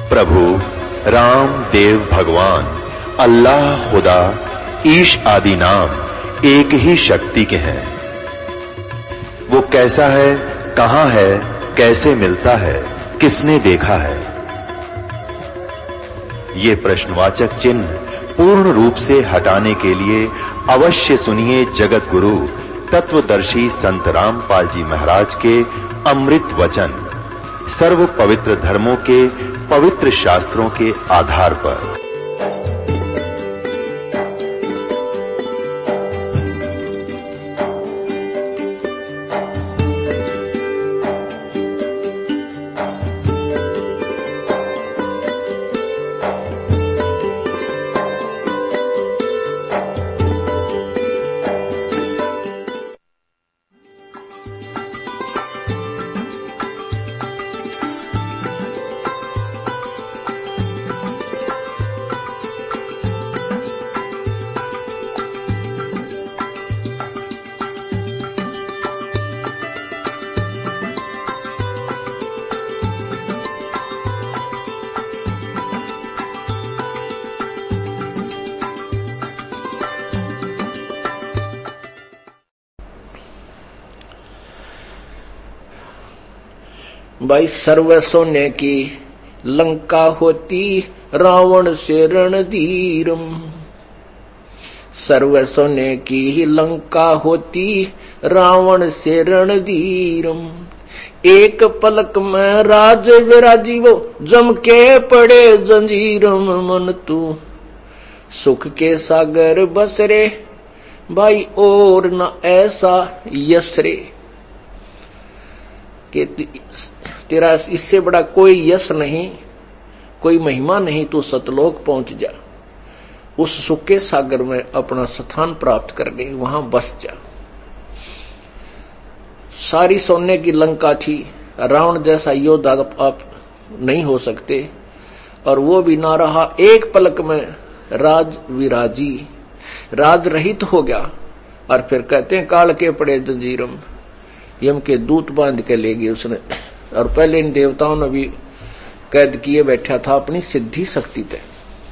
प्रभु राम देव भगवान अल्लाह खुदा ईश आदि नाम एक ही शक्ति के हैं। वो कैसा है, कहां है, कैसे मिलता है, किसने देखा है? ये प्रश्नवाचक चिन्ह पूर्ण रूप से हटाने के लिए अवश्य सुनिए जगत गुरु तत्वदर्शी संत रामपाल जी महाराज के अमृत वचन, सर्व पवित्र धर्मों के पवित्र शास्त्रों के आधार पर। भाई सर्व सोने की लंका होती रावण से रणधीरम। सर्व सोने की लंका होती रावण से रणधीरम। एक पलक में राज विराजी वो जम के पड़े जंजीरम। मन तू सुख के सागर बसरे भाई और न ऐसा यशरे कि तेरा इससे बड़ा कोई यश नहीं, कोई महिमा नहीं। तू सतलोक पहुंच जा, उस सुख के सागर में अपना स्थान प्राप्त कर ले, वहां बस जा। सारी सोने की लंका थी, रावण जैसा योद्धा आप नहीं हो सकते, और वो भी ना रहा। एक पलक में राज विराजी, राज रहित हो गया। और फिर कहते हैं काल के पड़े जंजीरम, यम के दूत बांध के ले गए उसने। और पहले इन देवताओं ने भी कैद किए बैठा था अपनी सिद्धि शक्ति पे।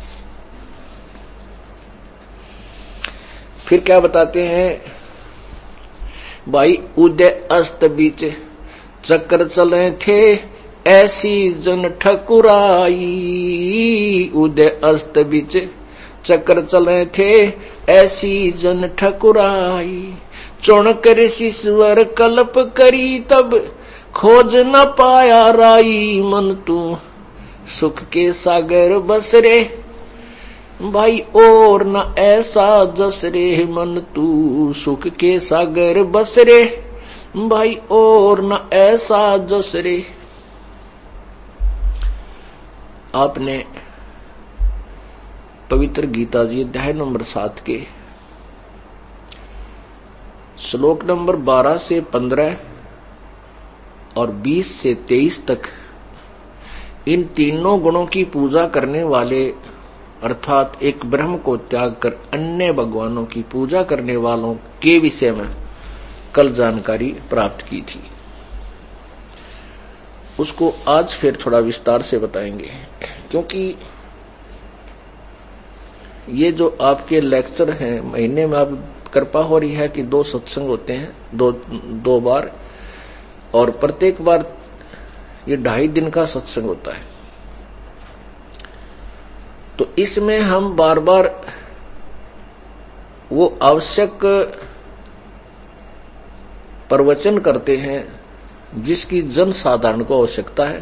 फिर क्या बताते हैं भाई, उदय अस्त बीच चक्र चले थे ऐसी जन ठकुराई। उदय अस्त बीच चक्र चले थे ऐसी जन ठकुराई। चुन कर शिश्वर कल्प करी तब खोज न पाया राई। मन तू सुख के सागर बसरे भाई और न ऐसा जसरे। मन तू सुख के सागर बसरे भाई और न ऐसा जसरे। आपने पवित्र गीता जी अध्याय नंबर 7 के श्लोक नंबर 12 से 15 और 20 से 23 तक इन तीनों गुणों की पूजा करने वाले, अर्थात एक ब्रह्म को त्याग कर अन्य भगवानों की पूजा करने वालों के विषय में कल जानकारी प्राप्त की थी। उसको आज फिर थोड़ा विस्तार से बताएंगे, क्योंकि ये जो आपके लेक्चर हैं, महीने में आप कृपा हो रही है कि 2 सत्संग होते हैं, दो बार, और प्रत्येक बार ये 2.5 दिन का सत्संग होता है। तो इसमें हम बार बार वो आवश्यक प्रवचन करते हैं जिसकी जन साधारण को आवश्यकता है।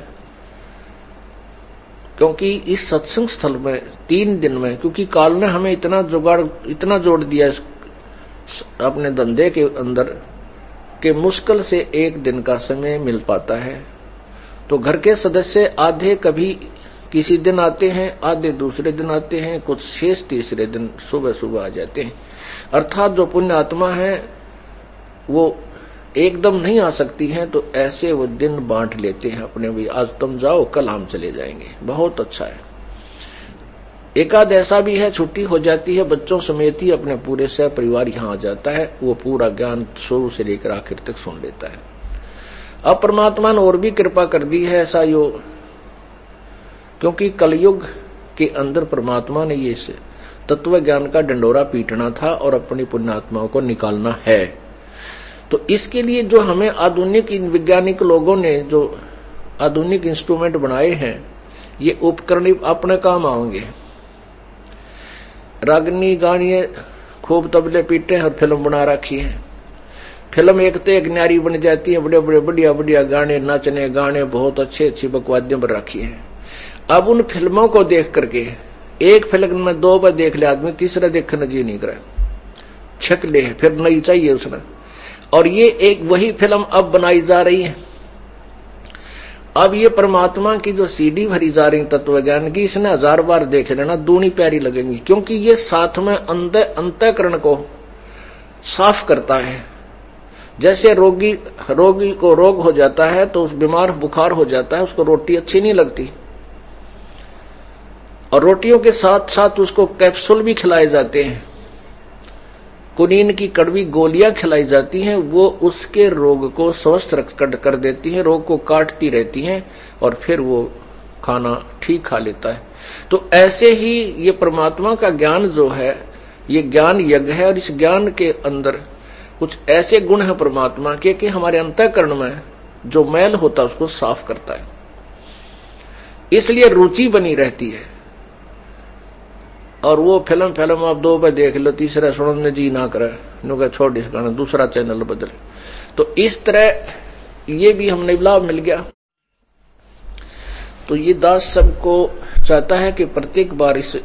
क्योंकि इस सत्संग स्थल में 3 दिन में, क्योंकि काल ने हमें इतना जोड़ दिया अपने धंधे के अंदर कि मुश्किल से 1 दिन का समय मिल पाता है। तो घर के सदस्य आधे कभी किसी दिन आते हैं, आधे दूसरे दिन आते हैं, कुछ शेष तीसरे दिन सुबह सुबह आ जाते हैं। अर्थात जो पुण्य आत्मा है वो एकदम नहीं आ सकती हैं, तो ऐसे वो दिन बांट लेते हैं अपने, भी आज तुम जाओ कल हम चले जाएंगे। बहुत अच्छा है। एकाध ऐसा भी है छुट्टी हो जाती है, बच्चों समेत ही अपने पूरे सह परिवार यहाँ आ जाता है, वो पूरा ज्ञान शुरू से लेकर आखिर तक सुन लेता है। अब परमात्मा ने और भी कृपा कर दी है। ऐसा यो क्योंकि कलयुग के अंदर परमात्मा ने ये तत्व ज्ञान का डंडोरा पीटना था और अपनी पुण्यात्माओं को निकालना है। तो इसके लिए जो हमें आधुनिक वैज्ञानिक लोगों ने जो आधुनिक इंस्ट्रूमेंट बनाए हैं, ये उपकरण अपने काम आएंगे। रागनी गानिए खूब तबले पीटे और फिल्म बना रखी है। फिल्म एक तो एक न्यारी बन जाती है, बड़े बड़े बढ़िया बढ़िया गाने, नाचने गाने, बहुत अच्छे अच्छी बकवादियां बन रखी है। अब उन फिल्मों को देख करके एक फिल्म में 2 बार देख ले आदमी, तीसरा देखने जी नहीं करे, छक ले, फिर नई चाहिए उसने। और ये एक वही फिल्म अब बनाई जा रही है। अब ये परमात्मा की जो सीडी भरी जा रही तत्व ज्ञान की, इसने 1000 बार देख लेना, दूनी प्यारी लगेंगी, क्योंकि ये साथ में अंतःकरण को साफ करता है। जैसे रोगी को रोग हो जाता है तो उस बीमार बुखार हो जाता है, उसको रोटी अच्छी नहीं लगती, और रोटियों के साथ साथ उसको कैप्सूल भी खिलाए जाते हैं, कुनीन की कड़वी गोलियां खिलाई जाती हैं, वो उसके रोग को स्वस्थ कर देती हैं, रोग को काटती रहती हैं, और फिर वो खाना ठीक खा लेता है। तो ऐसे ही ये परमात्मा का ज्ञान जो है, ये ज्ञान यज्ञ है, और इस ज्ञान के अंदर कुछ ऐसे गुण है परमात्मा के कि हमारे अंतःकरण में जो मैल होता है उसको साफ करता है। इसलिए रुचि बनी रहती है। और वो फिल्म आप 2 बार देख लो, तीसरा सुनने जी ना करे, छोड़ इस गाना, दूसरा चैनल बदले। तो इस तरह ये भी हमने लाभ मिल गया। तो ये दास सबको चाहता है कि प्रत्येक बार इस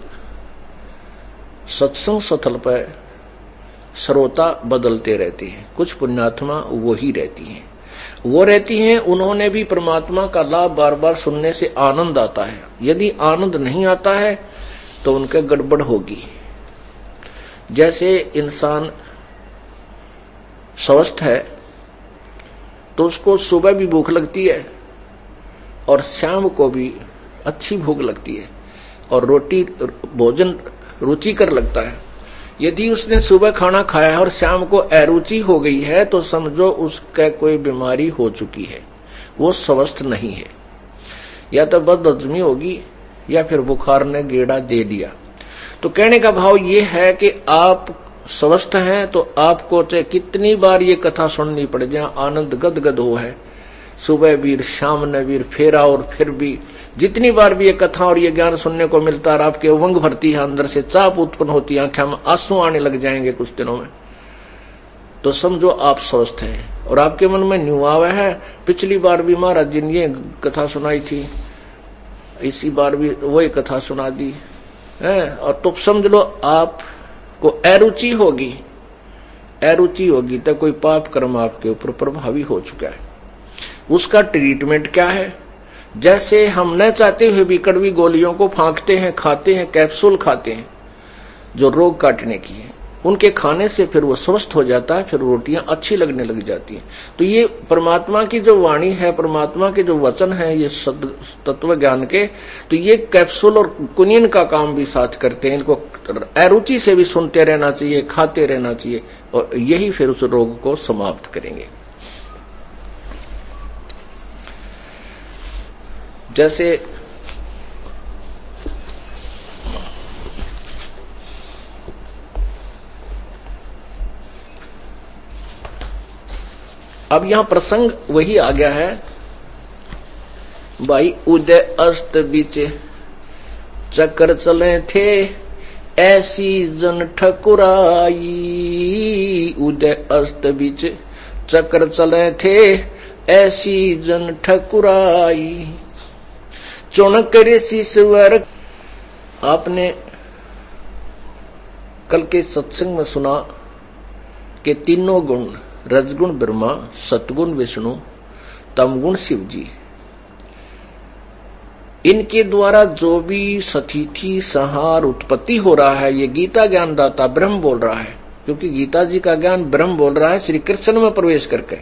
सत्संग स्थल पर श्रोता बदलते रहते हैं। कुछ पुण्यात्मा वो ही रहती हैं, उन्होंने भी परमात्मा का लाभ बार बार सुनने से आनंद आता है। यदि आनंद नहीं आता है तो उनके गड़बड़ होगी। जैसे इंसान स्वस्थ है तो उसको सुबह भी भूख लगती है और शाम को भी अच्छी भूख लगती है, और रोटी भोजन रुचिकर लगता है। यदि उसने सुबह खाना खाया है और शाम को अरुचि हो गई है तो समझो उसका कोई बीमारी हो चुकी है, वो स्वस्थ नहीं है, या तो बदहजमी होगी या फिर बुखार ने गेड़ा दे दिया। तो कहने का भाव ये है कि आप स्वस्थ हैं तो आपको चाहे कितनी बार ये कथा सुननी पड़ जाए, आनंद गदगद हो है, सुबह भी शाम ने भी फेरा, और फिर भी जितनी बार भी ये कथा और ये ज्ञान सुनने को मिलता है, आपके उमंग भरती है, अंदर से चाप उत्पन्न होती है, आंखें में आंसू आने लग जाएंगे कुछ दिनों में, तो समझो आप स्वस्थ हैं। और आपके मन में न्यू आवा है, पिछली बार भी महाराज जी ने ये कथा सुनाई थी, इसी बार भी वही कथा सुना दी है, और तो समझ लो आपको अरुचि होगी तो कोई पाप कर्म आपके ऊपर प्रभावी हो चुका है। उसका ट्रीटमेंट क्या है? जैसे हम न चाहते हुए भी कड़वी गोलियों को फांकते हैं, खाते हैं, कैप्सूल खाते हैं जो रोग काटने की है, उनके खाने से फिर वो स्वस्थ हो जाता है, फिर रोटियां अच्छी लगने लग जाती हैं। तो ये परमात्मा की जो वाणी है, परमात्मा के जो वचन है, ये तत्व ज्ञान के, तो ये कैप्सूल और कुनीन का काम भी साथ करते हैं। इनको अरुचि से भी सुनते रहना चाहिए, खाते रहना चाहिए, और यही फिर उस रोग को समाप्त करेंगे। जैसे अब यहां प्रसंग वही आ गया है भाई, उदय अस्त बीच चक्कर चले थे ऐसी जन ठकुराई, उदय अस्त बीच चक्कर चले थे ऐसी जन ठकुराई, चौनक करे शीश्वर। आपने कल के सत्संग में सुना कि तीनों गुण, रजगुण ब्रह्मा, सतगुण विष्णु, तमगुण शिव जी, इनके द्वारा जो भी सतिथि संहार उत्पत्ति हो रहा है, ये गीता ज्ञान दाता ब्रह्म बोल रहा है, क्योंकि गीता जी का ज्ञान ब्रह्म बोल रहा है श्री कृष्ण में प्रवेश करके।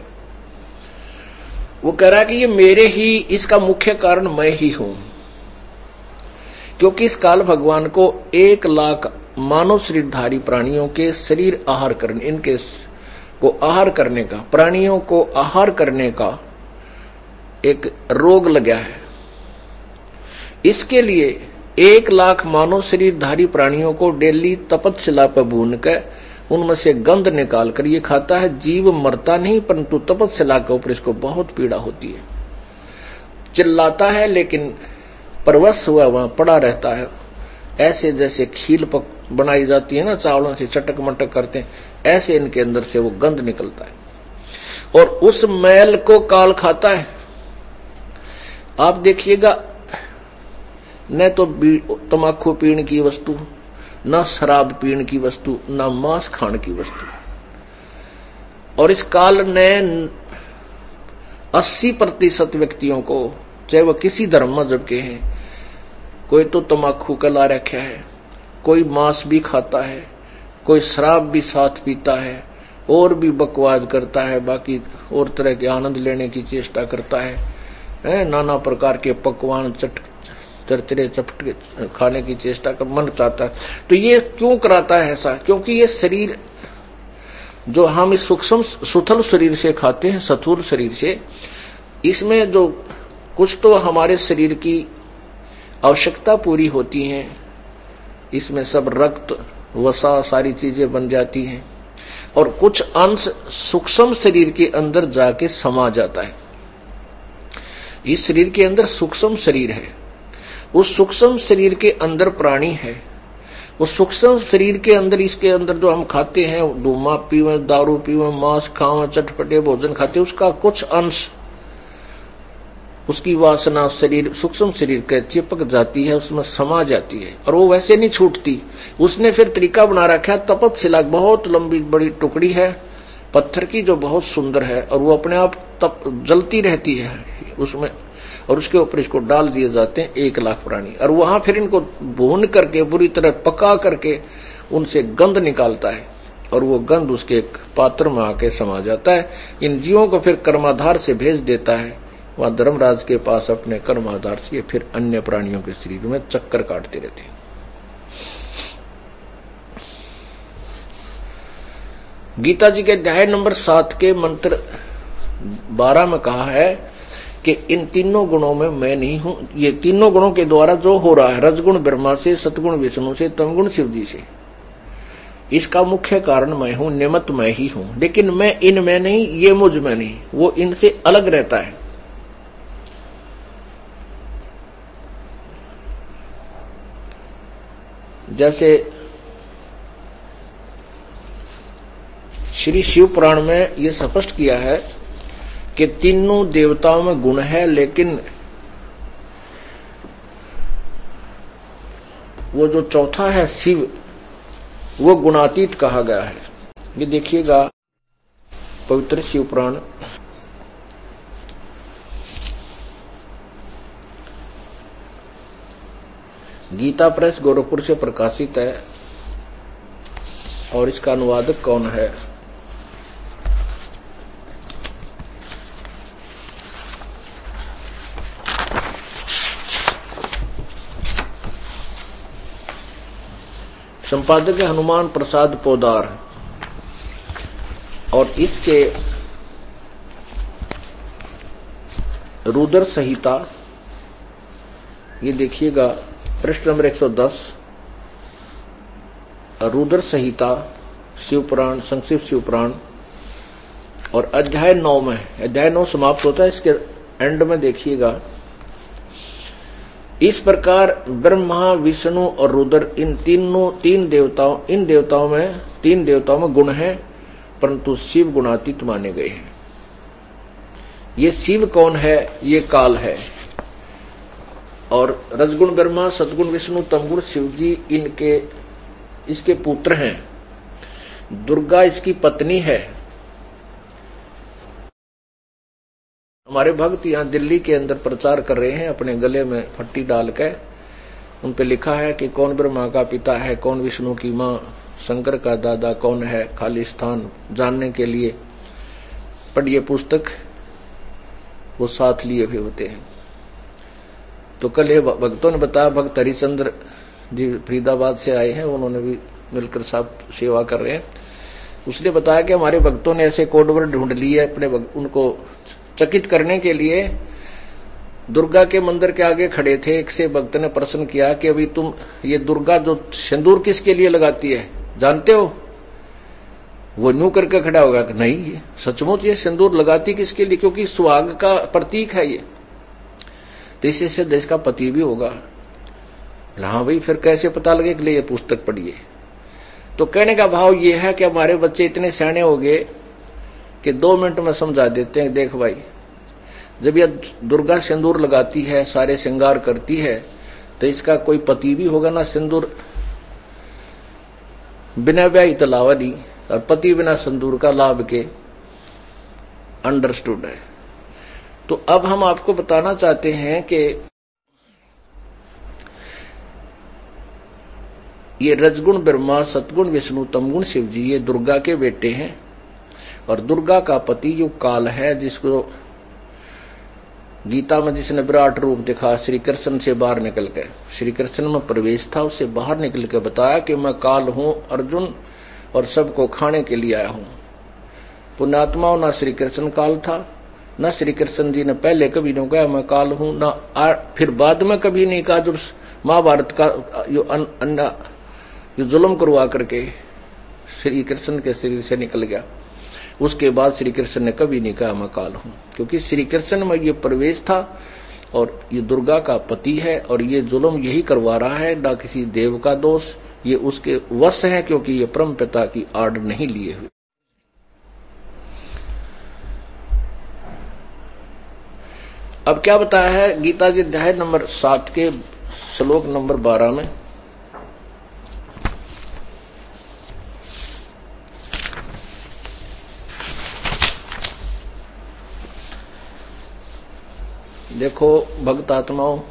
वो कह रहा है कि ये मेरे ही, इसका मुख्य कारण मैं ही हूं, क्योंकि इस काल भगवान को 1 लाख मानव शरीरधारी प्राणियों के शरीर आहार करने, इनके को आहार करने का, प्राणियों को आहार करने का एक रोग लगा है। इसके लिए 1 लाख मानव शरीरधारी प्राणियों को डेली तपतशिला पर भून कर उनमें से गंध निकाल कर ये खाता है। जीव मरता नहीं, परंतु तपतशिला के ऊपर इसको बहुत पीड़ा होती है। चिल्लाता है लेकिन परवश हुआ वहां पड़ा रहता है। ऐसे जैसे खील बनाई जाती है ना, चावलों से चटक मटक करते हैं, ऐसे इनके अंदर से वो गंध निकलता है और उस मैल को काल खाता है। आप देखिएगा, न तो तमाकू पीने की वस्तु, न शराब पीने की वस्तु, न मांस खाने की वस्तु। और इस काल ने 80% व्यक्तियों को, चाहे वह किसी धर्म मजहब के हैं, कोई तो तमाकू का ला रखा है, कोई मांस भी खाता है, कोई शराब भी साथ पीता है, और भी बकवास करता है, बाकी और तरह के आनंद लेने की चेष्टा करता है, नाना प्रकार के पकवान चरचरे चपटे खाने की चेष्टा कर मन चाहता है। तो ये क्यों कराता है ऐसा? क्योंकि ये शरीर जो हम इस सूक्ष्म सुथल शरीर से खाते हैं, स्थूल शरीर से, इसमें जो कुछ तो हमारे शरीर की आवश्यकता पूरी होती है, इसमें सब रक्त वसा सारी चीजें बन जाती हैं, और कुछ अंश सूक्ष्म शरीर के अंदर जाके समा जाता है। इस शरीर के अंदर सूक्ष्म शरीर है, उस सूक्ष्म शरीर के अंदर प्राणी है, उस सूक्ष्म शरीर के अंदर, इसके अंदर जो हम खाते हैं, धूमा पीवे, दारू पीवे, मांस खावे, चटपटे भोजन खाते, उसका कुछ अंश, उसकी वासना शरीर सूक्ष्म शरीर के चिपक जाती है, उसमें समा जाती है, और वो वैसे नहीं छूटती। उसने फिर तरीका बना रखा है, तपतशिला बहुत लंबी बड़ी टुकड़ी है पत्थर की, जो बहुत सुंदर है, और वो अपने आप जलती रहती है उसमें, और उसके ऊपर इसको डाल दिए जाते हैं 1 लाख प्राणी, और वहां फिर इनको भून करके बुरी तरह पका करके उनसे गंध निकालता है, और वो गंध उसके एक पात्र में आके समा जाता है। इन जीवों को फिर कर्माधार से भेज देता है वहां धर्मराज के पास, अपने कर्माधार से ये फिर अन्य प्राणियों के शरीर में चक्कर काटते रहते हैं। गीता जी के अध्याय नंबर 7 के मंत्र 12 में कहा है कि इन तीनों गुणों में मैं नहीं हूं। ये तीनों गुणों के द्वारा जो हो रहा है, रजगुण ब्रह्मा से, सतगुण विष्णु से, तमगुण शिव जी से, इसका मुख्य कारण मैं हूं, निमित्त मैं ही हूं। लेकिन मैं इनमें नहीं, ये मुझ में नहीं, वो इनसे अलग रहता है। जैसे श्री शिव पुराण में ये स्पष्ट किया है कि तीनों देवताओं में गुण है, लेकिन वो जो चौथा है शिव, वो गुणातीत कहा गया है। ये देखिएगा पवित्र शिव पुराण गीता प्रेस गोरखपुर से प्रकाशित है, और इसका अनुवादक कौन है? संपादक है हनुमान प्रसाद पोदार, और इसके रुद्र संहिता, ये देखिएगा पृष्ठ नंबर 110, रुद्र संहिता शिव पुराण, संक्षिप्त शिव पुराण, और अध्याय 9 में, अध्याय 9 समाप्त होता है, इसके एंड में देखिएगा, इस प्रकार ब्रह्मा, विष्णु और रुद्र, इन तीन देवताओं में गुण हैं, परंतु शिव गुणातीत माने गए हैं। ये शिव कौन है? ये काल है, और रजगुण ब्रह्मा, सतगुण विष्णु, तमगुण शिव जी इसके पुत्र हैं। दुर्गा इसकी पत्नी है। हमारे भक्त यहाँ दिल्ली के अंदर प्रचार कर रहे हैं, अपने गले में फट्टी डाल के, उन पे लिखा है कि कौन ब्रह्मा का पिता है, कौन विष्णु की माँ, शंकर का दादा कौन है। खाली स्थान जानने के लिए पढ़िए पुस्तक, वो साथ लिए भी होते हैं। तो कल ये भक्तों ने बताया, भक्त हरिचंद्र जी फरीदाबाद से आए हैं, उन्होंने भी मिलकर साहब सेवा कर रहे हैं। उसने बताया कि हमारे भक्तों ने ऐसे कोड वर्ड ढूंढ लिए अपने उनको चकित करने के लिए, दुर्गा के मंदिर के आगे खड़े थे। एक से भक्त ने प्रश्न किया कि अभी तुम ये दुर्गा जो सिंदूर किसके लिए लगाती है जानते हो? वो न्यू करके खड़ा होगा कि नहीं, ये सचमुच ये सिंदूर लगाती किसके लिए? क्योंकि सुहाग का प्रतीक है ये, तो इसी से देश का पति भी होगा। हाँ भाई, फिर कैसे पता लगे कि ये पुस्तक पढ़िए। तो कहने का भाव ये है कि हमारे बच्चे इतने सियाने हो गए कि 2 मिनट में समझा देते हैं, देख भाई जब यह दुर्गा सिंदूर लगाती है, सारे श्रृंगार करती है, तो इसका कोई पति भी होगा ना। सिंदूर बिना व्याही तलावा दी और पति बिना सिंदूर का लाभ के अंडरस्टूड है। तो अब हम आपको बताना चाहते हैं कि ये रजगुण ब्रह्मा, सतगुण विष्णु, तमगुण शिव जी, ये दुर्गा के बेटे हैं। और दुर्गा का पति जो काल है, जिसको गीता में जिसने विराट रूप दिखा, श्री कृष्ण से बाहर निकल के, श्री कृष्ण में प्रवेश था, उससे बाहर निकल के बताया कि मैं काल हूं अर्जुन और सबको खाने के लिए आया हूं। पुण्यात्माओं, ना श्री कृष्ण काल था, न श्री कृष्ण जी ने पहले कभी नहीं कहा मैं काल हूं, ना फिर बाद में कभी नहीं कहा। जब महाभारत का जो जुल्म करवा करके श्री कृष्ण के शरीर से निकल गया, उसके बाद श्री कृष्ण ने कभी नहीं कहा मैं काल हूं, क्योंकि श्री कृष्ण में ये प्रवेश था और ये दुर्गा का पति है और ये जुल्म यही करवा रहा है, ना किसी देव का दोष, ये उसके वश है, क्योंकि ये परम पिता की आड़ नहीं लिए हुए। अब क्या बताया है गीता जी अध्याय नंबर 7 के श्लोक नंबर 12 में, देखो भक्त आत्माओं,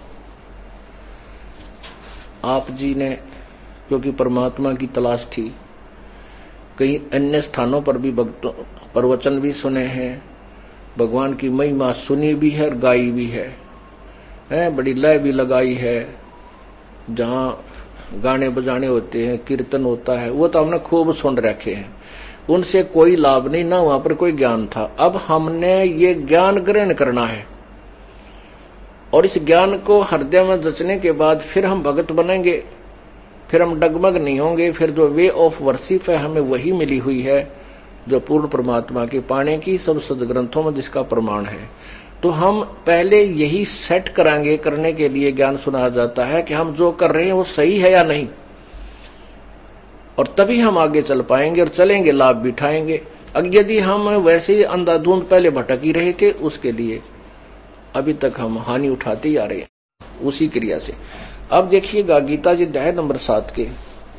आप जी ने क्योंकि परमात्मा की तलाश थी, कई अन्य स्थानों पर भी भक्तों प्रवचन भी सुने हैं, भगवान की महिमा सुनी भी है और गाई भी है, बड़ी लय भी लगाई है। जहां गाने बजाने होते हैं, कीर्तन होता है, वो तो हमने खूब सुन रखे हैं, उनसे कोई लाभ नहीं, ना वहां पर कोई ज्ञान था। अब हमने ये ज्ञान ग्रहण करना है और इस ज्ञान को हृदय में जचने के बाद फिर हम भगत बनेंगे, फिर हम डगमग नहीं होंगे। फिर जो वे ऑफ वर्शिप है हमें वही मिली हुई है जो पूर्ण परमात्मा के पाने की सब सदग्रंथों में जिसका प्रमाण है। तो हम पहले यही सेट करांगे, करने के लिए ज्ञान सुनाया जाता है कि हम जो कर रहे हैं वो सही है या नहीं, और तभी हम आगे चल पाएंगे और चलेंगे, लाभ भी उठाएंगे। अब यदि हम वैसे ही अंधाधुंध पहले भटक ही रहे थे, उसके लिए अभी तक हम हानि उठाते ही आ रहे हैं उसी क्रिया से। अब देखिएगा गीता जी अध्याय नंबर 7 के,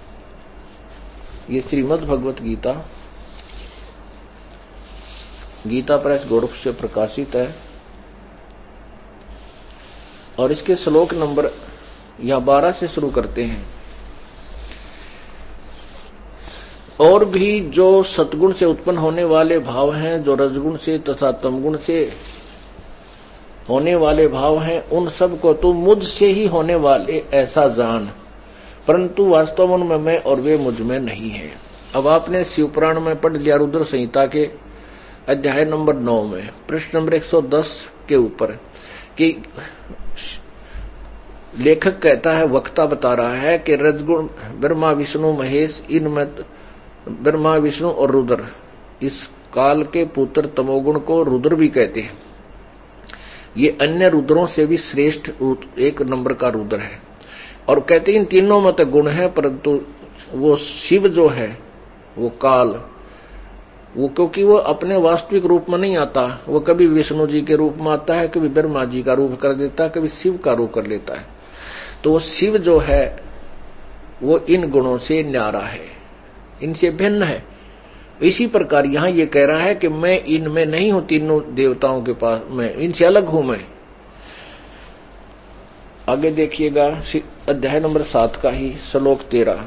ये श्रीमद् भगवत गीता, गीता प्रेस गोरख से प्रकाशित है और इसके श्लोक नंबर या 12 से शुरू करते हैं। और भी जो सतगुण से उत्पन्न होने वाले भाव हैं, जो रजगुण से तथा तमगुण से होने वाले भाव हैं, उन सब को तू मुझसे ही होने वाले ऐसा जान, परंतु वास्तव उनमें मैं और वे मुझ में नहीं है। अब आपने शिवपुराण में पढ़ लिया रुद्र संहिता के अध्याय नंबर 9 में पृष्ठ नंबर 110 के ऊपर कि लेखक कहता है, वक्ता बता रहा है कि रजगुण ब्रह्मा विष्णु महेश, इनमें ब्रह्मा विष्णु और रुद्र, इस काल के पुत्र तमोगुण को रुद्र भी कहते हैं। ये अन्य रुद्रों से भी श्रेष्ठ एक नंबर का रुद्र है। और कहते हैं इन तीनों में तो गुण है, परंतु वो शिव जो है, वो काल, वो क्योंकि वो अपने वास्तविक रूप में नहीं आता, वो कभी विष्णु जी के रूप में आता है, कभी ब्रह्मा जी का रूप कर देता है, कभी शिव का रूप कर लेता है। तो वो शिव जो है वो इन गुणों से न्यारा है, इनसे भिन्न है। इसी प्रकार यहां ये कह रहा है कि मैं इनमें नहीं हूं, तीनों देवताओं के पास मैं इनसे अलग हूं। मैं आगे देखिएगा अध्याय नंबर 7 का ही श्लोक 13,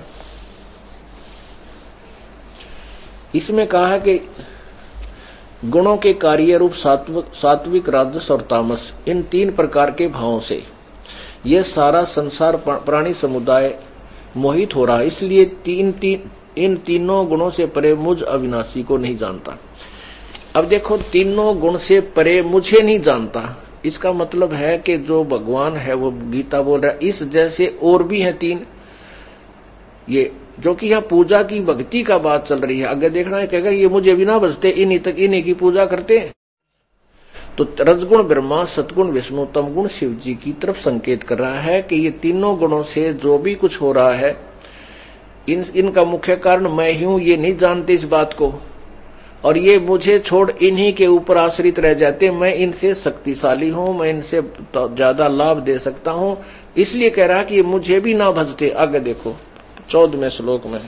इसमें कहा है कि गुणों के कार्य रूप सात्विक, राजस और तामस, इन 3 प्रकार के भावों से यह सारा संसार प्राणी समुदाय मोहित हो रहा है। इसलिए इन तीनों गुणों से परे मुझ अविनाशी को नहीं जानता। अब देखो, तीनों गुण से परे मुझे नहीं जानता, इसका मतलब है कि जो भगवान है वो गीता बोल रहा है, इस जैसे और भी हैं 3, ये जो कि यहाँ पूजा की भक्ति का बात चल रही है। आगे देखना है, कहेगा ये मुझे भी ना बचते, इन्हीं तक इन्हीं की पूजा करते हैं। तो रजगुण ब्रह्मा, सतगुण विष्णु, तमगुण शिव जी की तरफ संकेत कर रहा है कि ये तीनों गुणों से जो भी कुछ हो रहा है, इनका मुख्य कारण मैं ही हूं, ये नहीं जानते इस बात को, और ये मुझे छोड़ इन्हीं के ऊपर आश्रित रह जाते। मैं इनसे शक्तिशाली हूं, मैं इनसे ज्यादा लाभ दे सकता हूं, इसलिए कह रहा है कि ये मुझे भी ना भजते। आगे देखो 14वें श्लोक में,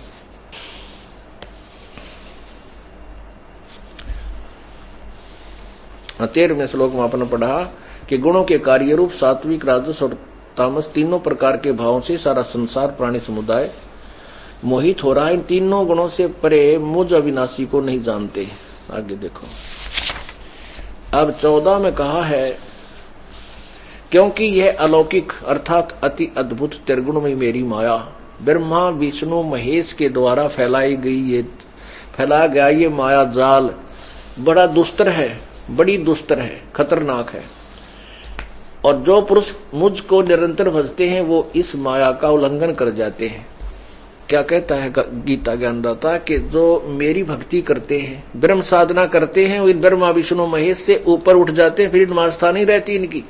और 13वें श्लोक में आपने पढ़ा कि गुणों के कार्य रूप सात्विक, राजस और तामस तीनों प्रकार के भावों से सारा संसार प्राणी समुदाय मोहित हो रहा है। इन तीनों गुणों से परे मुझ अविनाशी को नहीं जानते। आगे देखो, अब 14 में कहा है, क्योंकि यह अलौकिक अर्थात अति अद्भुत त्रिगुणमयी मेरी माया ब्रह्मा विष्णु महेश के द्वारा फैलाया गया ये माया जाल बड़ा दुस्तर है, बड़ी दुस्तर है, खतरनाक है। और जो पुरुष मुझको निरंतर भजते हैं वो इस माया का उल्लंघन कर जाते हैं। क्या कहता है गीता ज्ञानदाता कि जो मेरी भक्ति करते हैं, ब्रह्म साधना करते हैं, वो इन ब्रह्मा विष्णु महेश से ऊपर उठ जाते हैं, फिर मास्था नहीं रहती इनकी।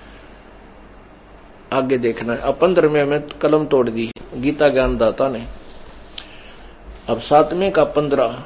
आगे देखना है, अब 15वें में कलम तोड़ दी गीता ज्ञानदाता ने। अब 7वें का 15,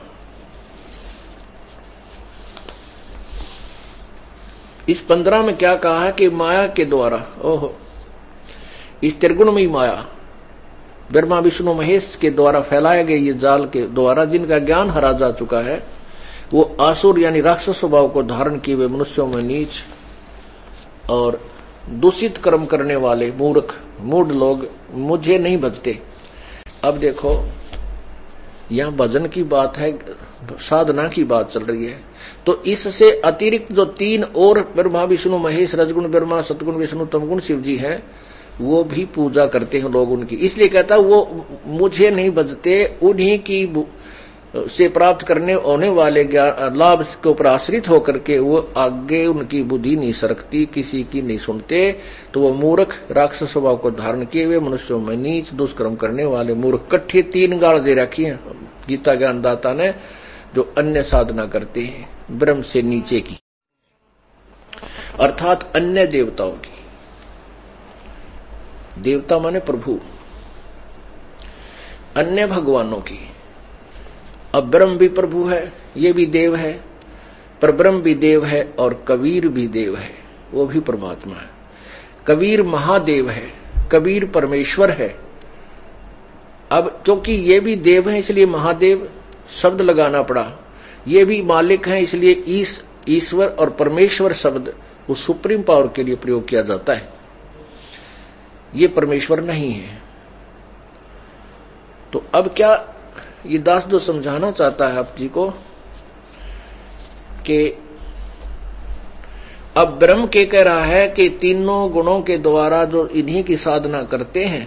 इस 15 में क्या कहा है कि माया के द्वारा, ओहो, इस त्रिगुणमयी माया ब्रह्मा विष्णु महेश के द्वारा फैलाए गए ये जाल के द्वारा जिनका ज्ञान हरा जा चुका है, वो आसुर यानी राक्षस स्वभाव को धारण किए हुए मनुष्यों में नीच और दूषित कर्म करने वाले मूर्ख मूढ़ लोग मुझे नहीं भजते। अब देखो, यहां भजन की बात है, साधना की बात चल रही है। तो इससे अतिरिक्त जो 3 और ब्रह्मा विष्णु महेश, रजगुण ब्रह्मा, सतगुण विष्णु, तमगुण शिव जी हैं, वो भी पूजा करते हैं लोग उनकी। इसलिए कहता वो मुझे नहीं भजते, उन्हीं की से प्राप्त करने होने वाले लाभ के ऊपर आश्रित होकर के वो आगे उनकी बुद्धि नहीं सरकती, किसी की नहीं सुनते। तो वो मूर्ख राक्षस स्वभाव को धारण किए हुए मनुष्यों में नीच दुष्कर्म करने वाले मूर्ख, कट्ठे 3 गाड़ दे रखी है गीता ज्ञानदाता ने, जो अन्य साधना करते हैं ब्रह्म से नीचे की, अर्थात अन्य देवताओं की। देवता माने प्रभु, अन्य भगवानों की। अब ब्रह्म भी प्रभु है, ये भी देव है, पर ब्रह्म भी देव है और कबीर भी देव है, वो भी परमात्मा है। कबीर महादेव है, कबीर परमेश्वर है। अब क्योंकि ये भी देव है इसलिए महादेव शब्द लगाना पड़ा, ये भी मालिक है इसलिए ईश्वर और परमेश्वर शब्द वो सुप्रीम पावर के लिए प्रयोग किया जाता है। ये परमेश्वर नहीं है। तो अब क्या ये दास जो समझाना चाहता है आप जी को कि अब ब्रह्म के कह रहा है कि तीनों गुणों के द्वारा जो इन्हीं की साधना करते हैं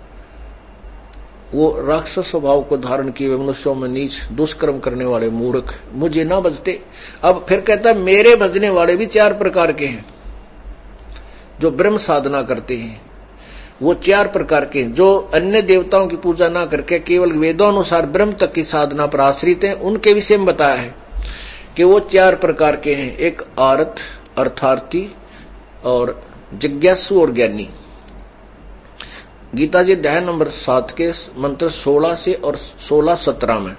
वो राक्षस स्वभाव को धारण किए हुए मनुष्यों में नीच दुष्कर्म करने वाले मूर्ख मुझे ना भजते। अब फिर कहता है मेरे भजने वाले भी 4 प्रकार के हैं। जो ब्रह्म साधना करते हैं वो 4 प्रकार के, जो अन्य देवताओं की पूजा ना करके केवल वेदोनुसार ब्रह्म तक की साधना पर आश्रित हैं, उनके विषय में बताया है कि वो 4 प्रकार के हैं। एक आरत, अर्थार्थी और जिज्ञासु और ज्ञानी। गीता जी अध्याय नंबर 7 के मंत्र 16 से और 16-17 में।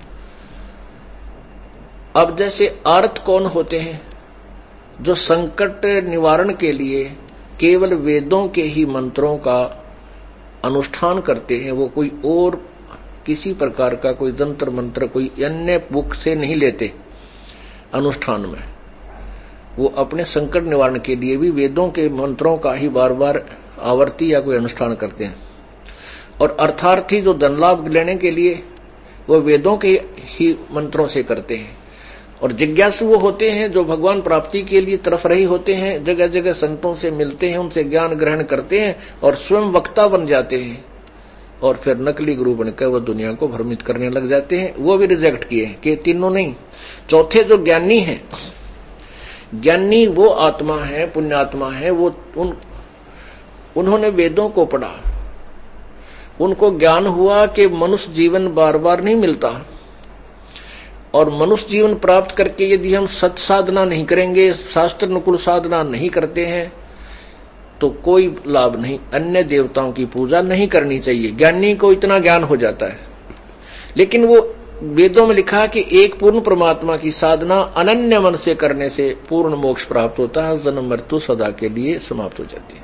अब जैसे आरत कौन होते हैं? जो संकट निवारण के लिए केवल वेदों के ही मंत्रों का अनुष्ठान करते हैं, वो कोई और किसी प्रकार का कोई जंत्र मंत्र कोई अन्य बुक से नहीं लेते अनुष्ठान में। वो अपने संकट निवारण के लिए भी वेदों के मंत्रों का ही बार बार आवर्ती या कोई अनुष्ठान करते हैं। और अर्थार्थी जो धन लाभ लेने के लिए वो वेदों के ही मंत्रों से करते हैं। और जिज्ञासु वो होते हैं जो भगवान प्राप्ति के लिए तरफ रही होते हैं, जगह जगह संतों से मिलते हैं, उनसे ज्ञान ग्रहण करते हैं और स्वयं वक्ता बन जाते हैं और फिर नकली गुरु बनकर वो दुनिया को भ्रमित करने लग जाते हैं। वो भी रिजेक्ट किए कि तीनों नहीं। चौथे जो ज्ञानी हैं, ज्ञानी वो आत्मा है, पुण्यात्मा है, वो उन्होंने वेदों को पढ़ा, उनको ज्ञान हुआ कि मनुष्य जीवन बार बार नहीं मिलता, और मनुष्य जीवन प्राप्त करके यदि हम सत साधना नहीं करेंगे, शास्त्र अनुकूल साधना नहीं करते हैं, तो कोई लाभ नहीं। अन्य देवताओं की पूजा नहीं करनी चाहिए। ज्ञानी को इतना ज्ञान हो जाता है, लेकिन वो वेदों में लिखा कि एक पूर्ण परमात्मा की साधना अनन्य मन से करने से पूर्ण मोक्ष प्राप्त होता है, जन्म मृत्यु सदा के लिए समाप्त हो जाती है।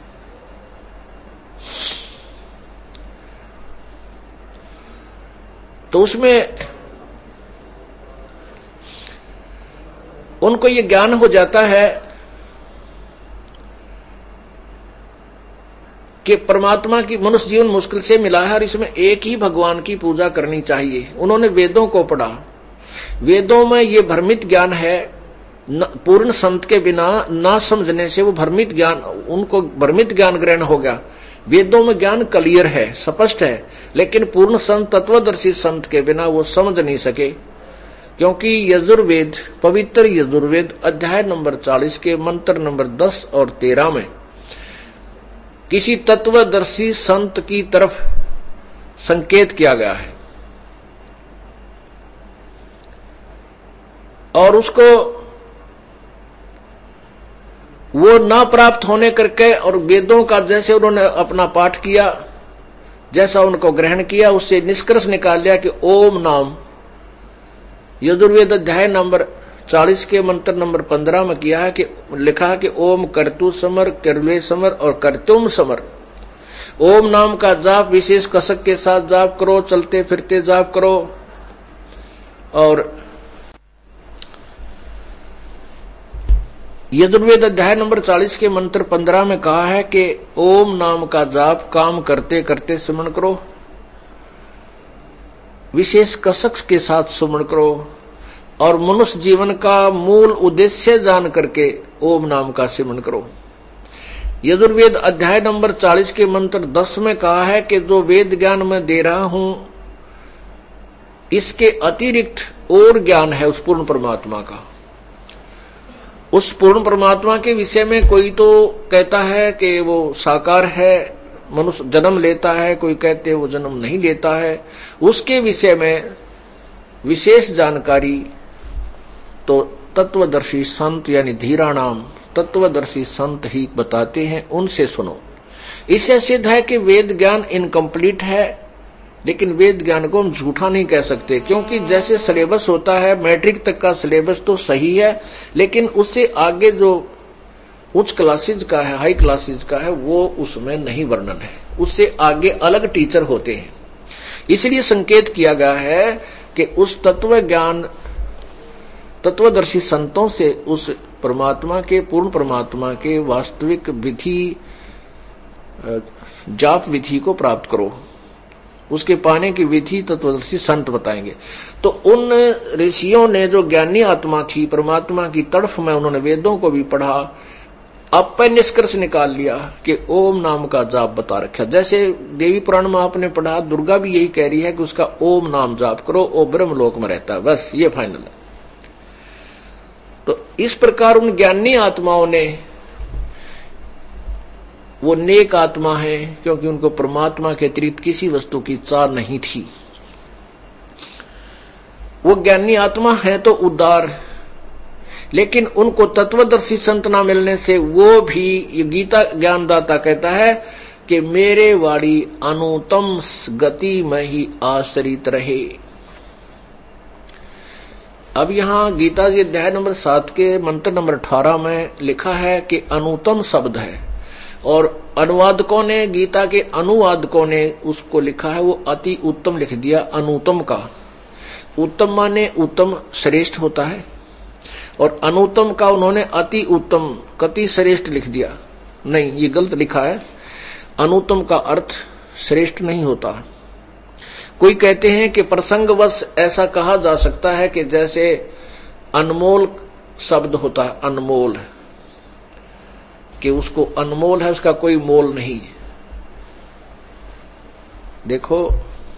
तो उसमें उनको ये ज्ञान हो जाता है कि परमात्मा की मनुष्य जीवन मुश्किल से मिला है और इसमें एक ही भगवान की पूजा करनी चाहिए। उन्होंने वेदों को पढ़ा, वेदों में ये भ्रमित ज्ञान है, पूर्ण संत के बिना ना समझने से वो भ्रमित ज्ञान, उनको भ्रमित ज्ञान ग्रहण हो गया। वेदों में ज्ञान क्लियर है, स्पष्ट है, लेकिन पूर्ण संत, तत्वदर्शी संत के बिना वो समझ नहीं सके, क्योंकि यजुर्वेद, पवित्र यजुर्वेद अध्याय नंबर 40 के मंत्र नंबर 10 और 13 में किसी तत्वदर्शी संत की तरफ संकेत किया गया है, और उसको वो ना प्राप्त होने करके, और वेदों का जैसे उन्होंने अपना पाठ किया, जैसा उनको ग्रहण किया, उससे निष्कर्ष निकाल लिया कि ओम नाम, यजुर्वेद अध्याय नंबर 40 के मंत्र नंबर 15 में किया है कि लिखा है कि ओम कर्तु समर, कर्वे समर और कर्तुम समर। ओम नाम का जाप विशेष कसक के साथ जाप करो, चलते फिरते जाप करो। और यजुर्वेद अध्याय नंबर 40 के मंत्र 15 में कहा है कि ओम नाम का जाप काम करते करते सुमन करो, विशेष कसक के साथ सुमन करो, और मनुष्य जीवन का मूल उद्देश्य जान करके ओम नाम का सिमरन करो। यजुर्वेद अध्याय नंबर 40 के मंत्र 10 में कहा है कि जो वेद ज्ञान मैं दे रहा हूं, इसके अतिरिक्त और ज्ञान है उस पूर्ण परमात्मा का। उस पूर्ण परमात्मा के विषय में कोई तो कहता है कि वो साकार है, मनुष्य जन्म लेता है, कोई कहते हैं वो जन्म नहीं लेता है। उसके विषय में विशेष जानकारी तो तत्वदर्शी संत यानी धीराणाम तत्वदर्शी संत ही बताते हैं, उनसे सुनो। इससे सिद्ध है कि वेद ज्ञान इनकम्प्लीट है, लेकिन वेद ज्ञान को हम झूठा नहीं कह सकते, क्योंकि जैसे सिलेबस होता है, मैट्रिक तक का सिलेबस तो सही है, लेकिन उससे आगे जो उच्च क्लासेज का है, हाई क्लासेज का है, वो उसमें नहीं वर्णन है, उससे आगे अलग टीचर होते हैं। इसलिए संकेत किया गया है कि उस तत्व ज्ञान तत्वदर्शी संतों से उस परमात्मा के, पूर्ण परमात्मा के वास्तविक विधि, जाप विधि को प्राप्त करो। उसके पाने की विधि तत्वदर्शी संत बताएंगे। तो उन ऋषियों ने, जो ज्ञानी आत्मा थी, परमात्मा की तड़फ में उन्होंने वेदों को भी पढ़ा, अपन निष्कर्ष निकाल लिया कि ओम नाम का जाप बता रखा। जैसे देवी पुराण में आपने पढ़ा, दुर्गा भी यही कह रही है कि उसका ओम नाम जाप करो, वो ब्रह्मलोक में रहता है, बस ये फाइनल है। तो इस प्रकार उन ज्ञानी आत्माओं ने, वो नेक आत्मा है, क्योंकि उनको परमात्मा के अतिरिक्त किसी वस्तु की चाह नहीं थी। वो ज्ञानी आत्मा है तो उदार, लेकिन उनको तत्वदर्शी संत ना मिलने से वो भी, ये गीता ज्ञानदाता कहता है कि मेरे वाणी अनुतम गति में ही आश्रित रहे। अब यहां गीता जी अध्याय नंबर 7 के मंत्र नंबर 18 में लिखा है कि अनुतम शब्द है, और अनुवादकों ने, गीता के अनुवादकों ने उसको लिखा है, वो अति उत्तम लिख दिया अनुतम का। उत्तम माने उत्तम श्रेष्ठ होता है, और अनुत्तम का उन्होंने अति उत्तम, कति श्रेष्ठ लिख दिया। नहीं, ये गलत लिखा है। अनुत्तम का अर्थ श्रेष्ठ नहीं होता। कोई कहते हैं कि प्रसंगवश ऐसा कहा जा सकता है कि जैसे अनमोल शब्द होता है, अनमोल, कि उसको अनमोल है, उसका कोई मोल नहीं। देखो,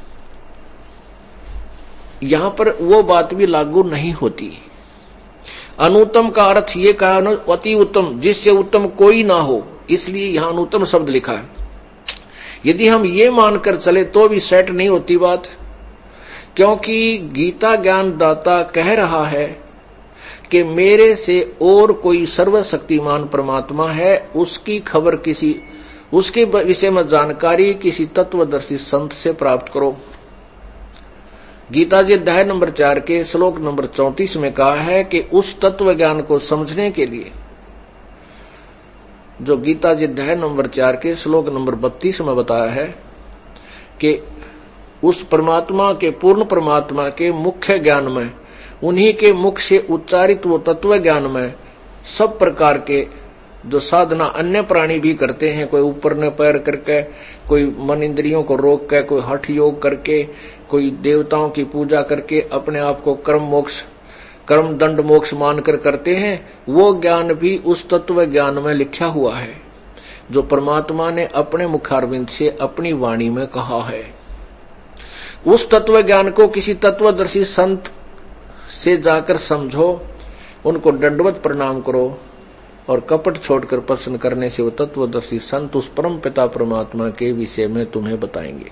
यहां पर वो बात भी लागू नहीं होती। अनुत्तम का अर्थ ये कहा ना, अति उत्तम, जिससे उत्तम कोई ना हो, इसलिए यहां अनुत्तम शब्द लिखा है। यदि हम ये मानकर चले तो भी सेट नहीं होती बात, क्योंकि गीता ज्ञान दाता कह रहा है कि मेरे से और कोई सर्वशक्तिमान परमात्मा है, उसकी खबर उसके विषय में जानकारी किसी तत्वदर्शी संत से प्राप्त करो। गीता जी अध्याय नंबर 4 के श्लोक नंबर 34 में कहा है कि उस तत्व ज्ञान को समझने के लिए, जो गीता जी अध्याय नंबर 4 के श्लोक नंबर 32 में बताया है कि उस परमात्मा के, पूर्ण परमात्मा के मुख्य ज्ञान में, उन्हीं के मुख से उच्चारित वो तत्व ज्ञान में सब प्रकार के जो साधना अन्य प्राणी भी करते हैं, कोई ऊपर न पैर करके, कोई मन इंद्रियों को रोक के, कोई हठ योग करके, कोई देवताओं की पूजा करके अपने आप को कर्म दंड मोक्ष मानकर करते हैं, वो ज्ञान भी उस तत्व ज्ञान में लिखा हुआ है जो परमात्मा ने अपने मुखारविंद से अपनी वाणी में कहा है। उस तत्व ज्ञान को किसी तत्वदर्शी संत से जाकर समझो, उनको दंडवत प्रणाम करो और कपट छोड़कर प्रश्न करने से वो तत्वदर्शी संत उस परम पिता परमात्मा के विषय में तुम्हें बताएंगे।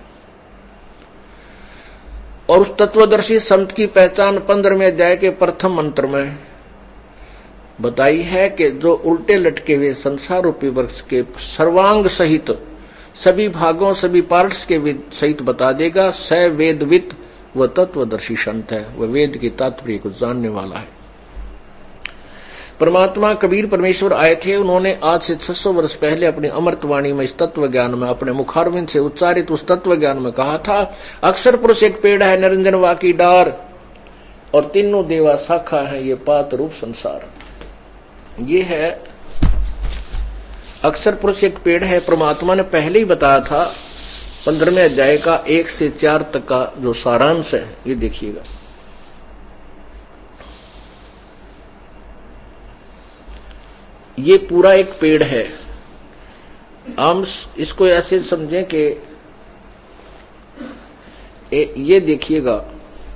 और उस तत्वदर्शी संत की पहचान 15वें अध्याय के प्रथम मंत्र में बताई है कि जो उल्टे लटके हुए संसार रूपी वृक्ष के सर्वांग सहित सभी भागों, सभी पार्ट्स के सहित बता देगा। स वेदवित, वह तत्वदर्शी संत है, वह वेद की तात्पर्य को जानने वाला है। परमात्मा कबीर परमेश्वर आए थे, उन्होंने आज से 600 वर्ष पहले अपनी अमृतवाणी में इस तत्व ज्ञान में, अपने मुखारविंद से उच्चारित उस तत्व ज्ञान में कहा था, अक्षर पुरुष एक पेड़ है, निरंजन वाकी डार, और तीनों देवा शाखा है, ये पात रूप संसार। ये है अक्षर पुरुष एक पेड़ है। परमात्मा ने पहले ही बताया था 15वें अध्याय का 1 से 4 तक का जो सारांश है, ये देखिएगा। ये पूरा एक पेड़ है। हम इसको ऐसे समझें कि ये देखिएगा,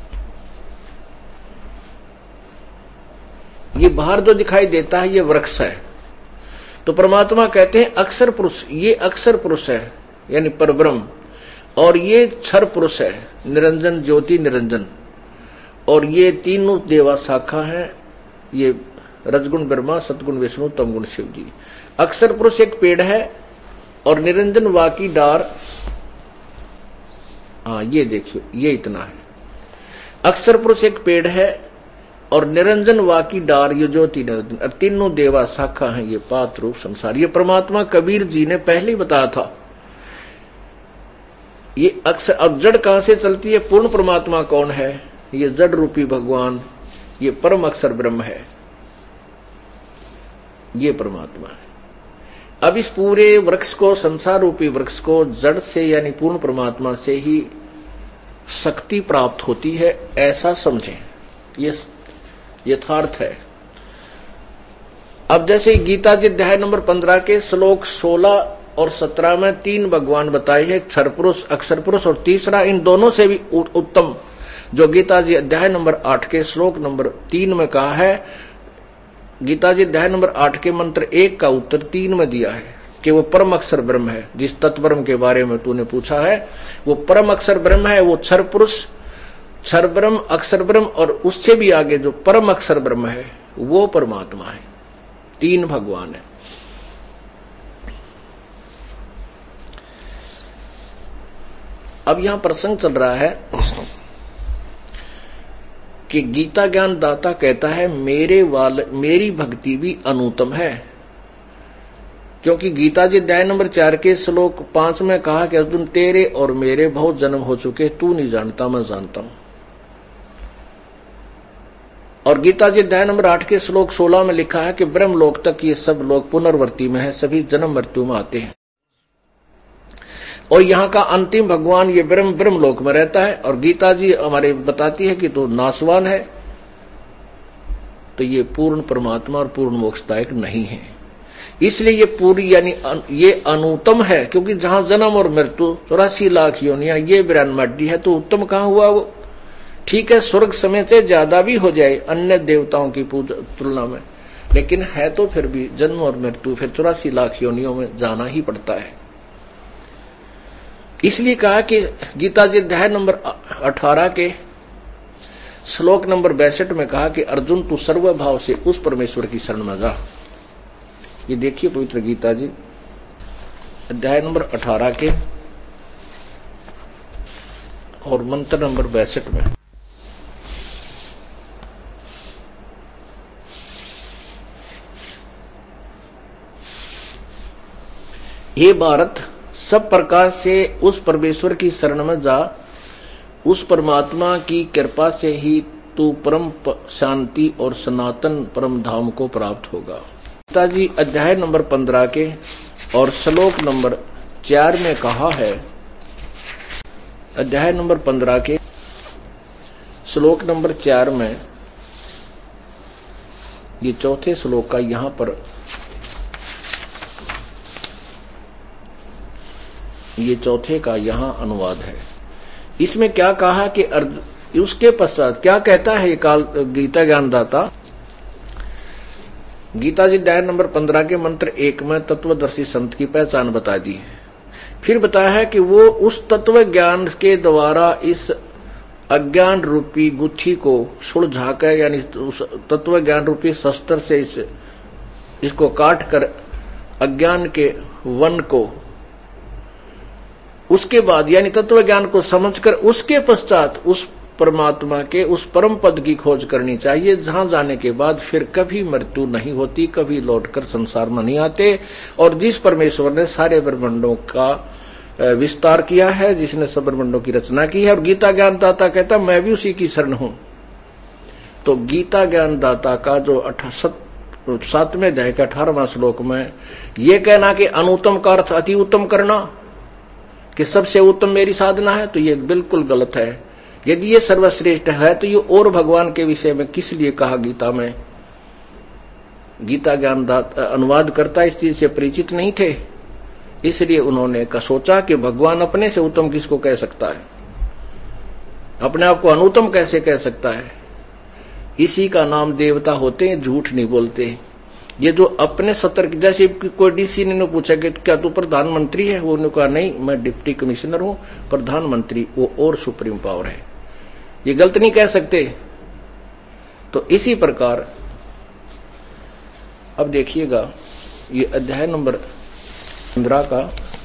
ये बाहर जो दिखाई देता है ये वृक्ष है। तो परमात्मा कहते हैं अक्षर पुरुष, ये अक्षर पुरुष है यानी परब्रह्म, और ये क्षर पुरुष है, निरंजन ज्योति निरंजन, और ये तीनों देवा शाखा है, ये रजगुण ब्रह्मा, सतगुण विष्णु, तमगुण शिव जी। अक्षर पुरुष एक पेड़ है और निरंजन वाकी डार, हाँ ये देखियो, ये इतना है। अक्षर पुरुष एक पेड़ है और निरंजन वाकी डार, ये ज्योति निरंजन, और तीनों देवा शाखा है, ये पात रूप संसार। ये परमात्मा कबीर जी ने पहले ही बताया था। ये अक्षर, अब जड़ कहां से चलती है? पूर्ण परमात्मा कौन है? ये जड़ रूपी भगवान, ये परम अक्षर ब्रह्म है, ये परमात्मा है। अब इस पूरे वृक्ष को, संसार रूपी वृक्ष को जड़ से यानी पूर्ण परमात्मा से ही शक्ति प्राप्त होती है, ऐसा समझें, ये यथार्थ है। अब जैसे गीता जी अध्याय नंबर 15 के श्लोक 16 और 17 में 3 भगवान बताए हैं, क्षर पुरुष, अक्षर पुरुष, और तीसरा इन दोनों से भी उत्तम जो गीता जी अध्याय नंबर 8 के श्लोक नंबर 3 में कहा है। गीता जी अध्याय नंबर 8 के मंत्र 1 का उत्तर 3 में दिया है कि वो परम अक्षर ब्रह्म है। जिस तत्ब्रह्म के बारे में तूने पूछा है वो परम अक्षर ब्रह्म है, वो क्षर पुरुष, क्षर ब्रह्म, अक्षर ब्रह्म, और उससे भी आगे जो परम अक्षर ब्रह्म है वो परमात्मा है। 3 भगवान है। अब यहां प्रसंग चल रहा है कि गीता ज्ञान दाता कहता है मेरी भक्ति भी अनुत्तम है, क्योंकि गीता जी अध्याय नंबर 4 के श्लोक 5 में कहा कि अर्जुन तेरे और मेरे बहुत जन्म हो चुके, तू नहीं जानता मैं जानता हूं। और गीता जी अध्याय नंबर 8 के श्लोक 16 में लिखा है कि ब्रह्मलोक तक ये सब लोग पुनर्वर्ती में है, सभी जन्म मृत्यु में आते हैं, और यहाँ का अंतिम भगवान ये ब्रह्मलोक में रहता है। और गीता जी हमारे बताती है कि तो नाशवान है, तो ये पूर्ण परमात्मा और पूर्ण मोक्षदायक नहीं है। इसलिए ये पूरी यानी ये अनुत्तम है, क्योंकि जहां जन्म और मृत्यु 84 लाख योनियां, ये 92 है, तो उत्तम कहां हुआ वो? ठीक है, स्वर्ग समय से ज्यादा भी हो जाए अन्य देवताओं की पूजा तुलना में, लेकिन है तो फिर भी जन्म और मृत्यु, फिर 84 लाख योनियों में जाना ही पड़ता है। इसलिए कहा कि गीता जी अध्याय नंबर 18 के श्लोक नंबर 62 में कहा कि अर्जुन तू सर्वभाव से उस परमेश्वर की शरण में जा। ये देखिए पवित्र गीता जी अध्याय नंबर 18 के और मंत्र नंबर 62 में, हे भारत, सब प्रकार से उस परमेश्वर की शरण में जा, उस परमात्मा की कृपा से ही तू परम शांति और सनातन परम धाम को प्राप्त होगा। गीता जी अध्याय नंबर 15 के और श्लोक नंबर 4 में कहा है, अध्याय नंबर 15 के श्लोक नंबर 4 में, ये चौथे श्लोक का यहां पर ये चौथे का यहां अनुवाद है। इसमें क्या कहा कि उसके पश्चात क्या कहता है काल गीता ज्ञानदाता। गीता जी अध्याय नंबर 15 के मंत्र 1 में तत्वदर्शी संत की पहचान बता दी। फिर बताया है कि वो उस तत्व ज्ञान के द्वारा इस अज्ञान रूपी गुत्थी को सुलझा कर, यानी उस तत्व ज्ञान रूपी शस्त्र से इसको काट कर अज्ञान के वन को, उसके बाद यानी तत्व ज्ञान को समझकर उसके पश्चात उस परमात्मा के उस परम पद की खोज करनी चाहिए, जहां जाने के बाद फिर कभी मृत्यु नहीं होती, कभी लौटकर संसार में नहीं आते। और जिस परमेश्वर ने सारे ब्रह्मांडों का विस्तार किया है, जिसने सब ब्रह्मांडों की रचना की है, और गीता ज्ञानदाता कहता मैं भी उसी की शरण हूं। तो गीता ज्ञानदाता का जो 7वें अध्याय के 18वां श्लोक में ये कहना कि अनुत्तम का अर्थ अति उत्तम करना, कि सबसे उत्तम मेरी साधना है, तो ये बिल्कुल गलत है। यदि ये सर्वश्रेष्ठ है तो ये और भगवान के विषय में किस लिए कहा गीता में। गीता ज्ञानदाता अनुवाद करता इस चीज से परिचित नहीं थे, इसलिए उन्होंने सोचा कि भगवान अपने से उत्तम किसको कह सकता है, अपने आप को अनुत्तम कैसे कह सकता है। इसी का नाम देवता होते हैं, झूठ नहीं बोलते। ये जो अपने सतर्क, जैसे कोई डीसी ने पूछा कि क्या तू प्रधानमंत्री है, वो ने कहा नहीं मैं डिप्टी कमिश्नर हूं, प्रधानमंत्री वो और सुप्रीम पावर है, ये गलत नहीं कह सकते। तो इसी प्रकार अब देखिएगा ये अध्याय नंबर 15 का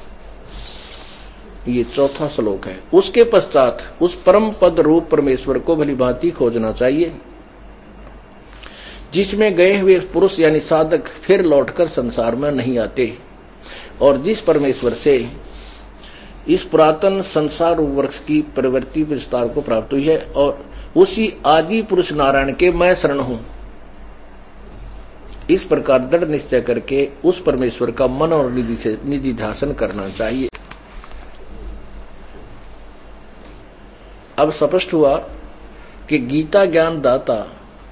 ये चौथा श्लोक है। उसके पश्चात उस परम पद रूप परमेश्वर को भली भांति खोजना चाहिए, जिसमें गए हुए पुरुष यानी साधक फिर लौटकर संसार में नहीं आते, और जिस परमेश्वर से इस पुरातन संसार वृक्ष की प्रवृत्ति विस्तार को प्राप्त हुई है, और उसी आदि पुरुष नारायण के मैं शरण हूं। इस प्रकार दृढ़ निश्चय करके उस परमेश्वर का मन और निधि से निधि ध्यान करना चाहिए। अब स्पष्ट हुआ कि गीता ज्ञान दाता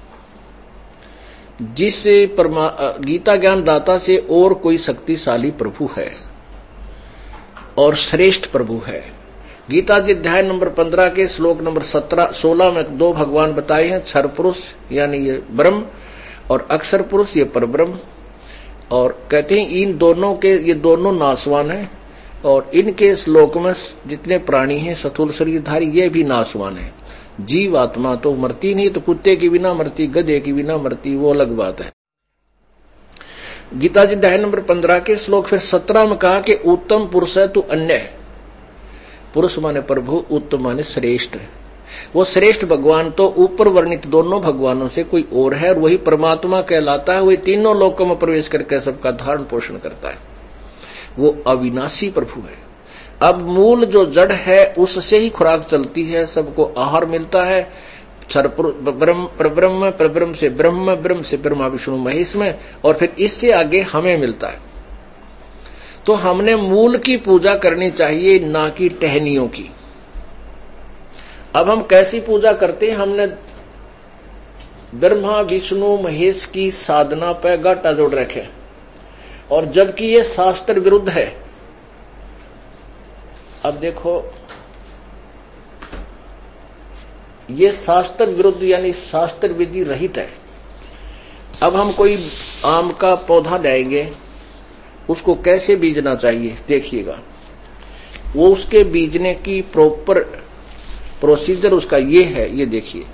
गीता ज्ञान दाता से और कोई शक्तिशाली प्रभु है और श्रेष्ठ प्रभु है। गीता जी अध्याय नंबर 15 के श्लोक नंबर 16 में दो भगवान बताए हैं, क्षर पुरुष यानी ये ब्रह्म और अक्षर पुरुष ये परब्रह्म। और कहते हैं इन दोनों के ये दोनों नाशवान हैं, और इनके श्लोक में जितने प्राणी हैं स्थूल शरीरधारी ये भी नाशवान है। जीव आत्मा तो मरती नहीं, तो कुत्ते की बिना मरती, गधे की बिना मरती, वो अलग बात है। गीता जी अध्याय नंबर 15 के श्लोक फिर 17 में कहा कि उत्तम पुरुष है तू अन्य है। पुरुष माने प्रभु, उत्तम माने श्रेष्ठ। वो श्रेष्ठ भगवान तो ऊपर वर्णित दोनों भगवानों से कोई और है, और वही परमात्मा कहलाता है। वही तीनों लोकों में प्रवेश करके सबका धारण पोषण करता है, वो अविनाशी प्रभु है। अब मूल जो जड़ है उससे ही खुराक चलती है, सबको आहार मिलता है। परब्रह्म, परब्रह्म से ब्रह्म, ब्रह्म से ब्रह्मा विष्णु महेश में, और फिर इससे आगे हमें मिलता है। तो हमने मूल की पूजा करनी चाहिए, ना कि टहनियों की। अब हम कैसी पूजा करते हैं? हमने ब्रह्मा विष्णु महेश की साधना पे गाटा जोड़ रखे, और जबकि ये शास्त्र विरुद्ध है। अब देखो ये शास्त्र विरुद्ध यानी शास्त्र विधि रहित है। अब हम कोई आम का पौधा लाएंगे, उसको कैसे बीजना चाहिए देखिएगा। वो उसके बीजने की प्रॉपर प्रोसीजर उसका ये है, ये देखिए।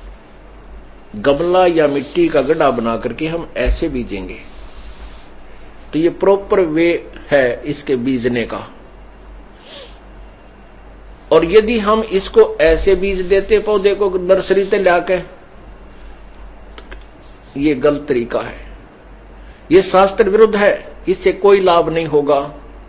गमला या मिट्टी का गड्ढा बना करके हम ऐसे बीजेंगे, तो ये प्रॉपर वे है इसके बीजने का। और यदि हम इसको ऐसे बीज देते पौधे को नर्सरी से लाके, ये गलत तरीका है, ये शास्त्र विरुद्ध है, इससे कोई लाभ नहीं होगा।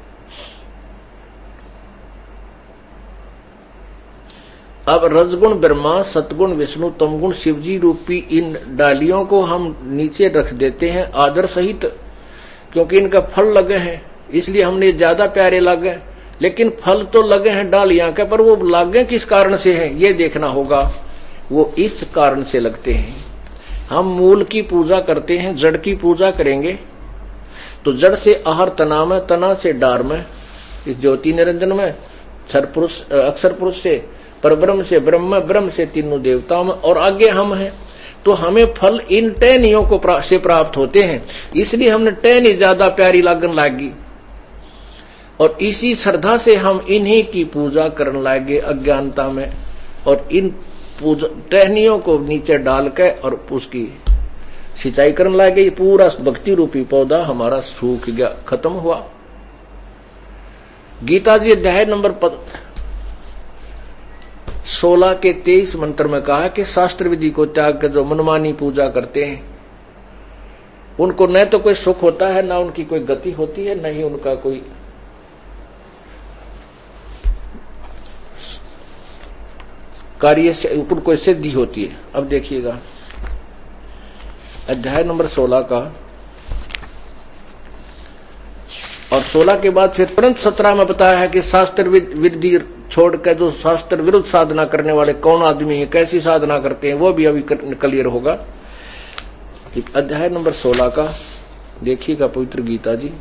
अब रजगुण ब्रह्मा, सतगुण विष्णु, तमगुण शिवजी रूपी इन डालियों को हम नीचे रख देते हैं आदर सहित, क्योंकि इनका फल लगे हैं इसलिए हमने ज्यादा प्यारे लगे। लेकिन फल तो लगे हैं डालियां के, पर वो लगे किस कारण से हैं ये देखना होगा। वो इस कारण से लगते हैं, हम मूल की पूजा करते हैं, जड़ की पूजा करेंगे तो जड़ से आहर तना में, तना से डार में, इस ज्योति निरंजन में, अक्षर पुरुष से परब्रह्म से ब्रह्म में, ब्रह्म से तीनों देवताओं में, और आगे हम हैं। तो हमें फल इन टहनियों को से प्राप्त होते हैं, इसलिए हमने टहनी ज्यादा प्यारी लगन लागी और इसी श्रद्धा से हम इन्हीं की पूजा करने लगे अज्ञानता में। और इन टहनियों को नीचे डाल के और उसकी सिंचाई करने लगे। पूरा भक्ति रूपी पौधा हमारा सूख गया, खत्म हुआ। गीता जी अध्याय नंबर 16 के 23 मंत्र में कहा कि शास्त्र विधि को त्याग कर जो मनमानी पूजा करते हैं उनको न तो कोई सुख होता है, न उनकी कोई गति होती है, न ही उनका कोई कार्य से ऊपर कोई सिद्धि होती है। अब देखिएगा अध्याय नंबर 16 का, और 16 के बाद फिर तुरंत 17 में बताया है कि शास्त्र विधि छोड़कर जो शास्त्र विरुद्ध साधना करने वाले कौन आदमी है, कैसी साधना करते हैं, वो भी अभी क्लियर होगा। अध्याय नंबर 16 का देखिएगा पवित्र गीता जी,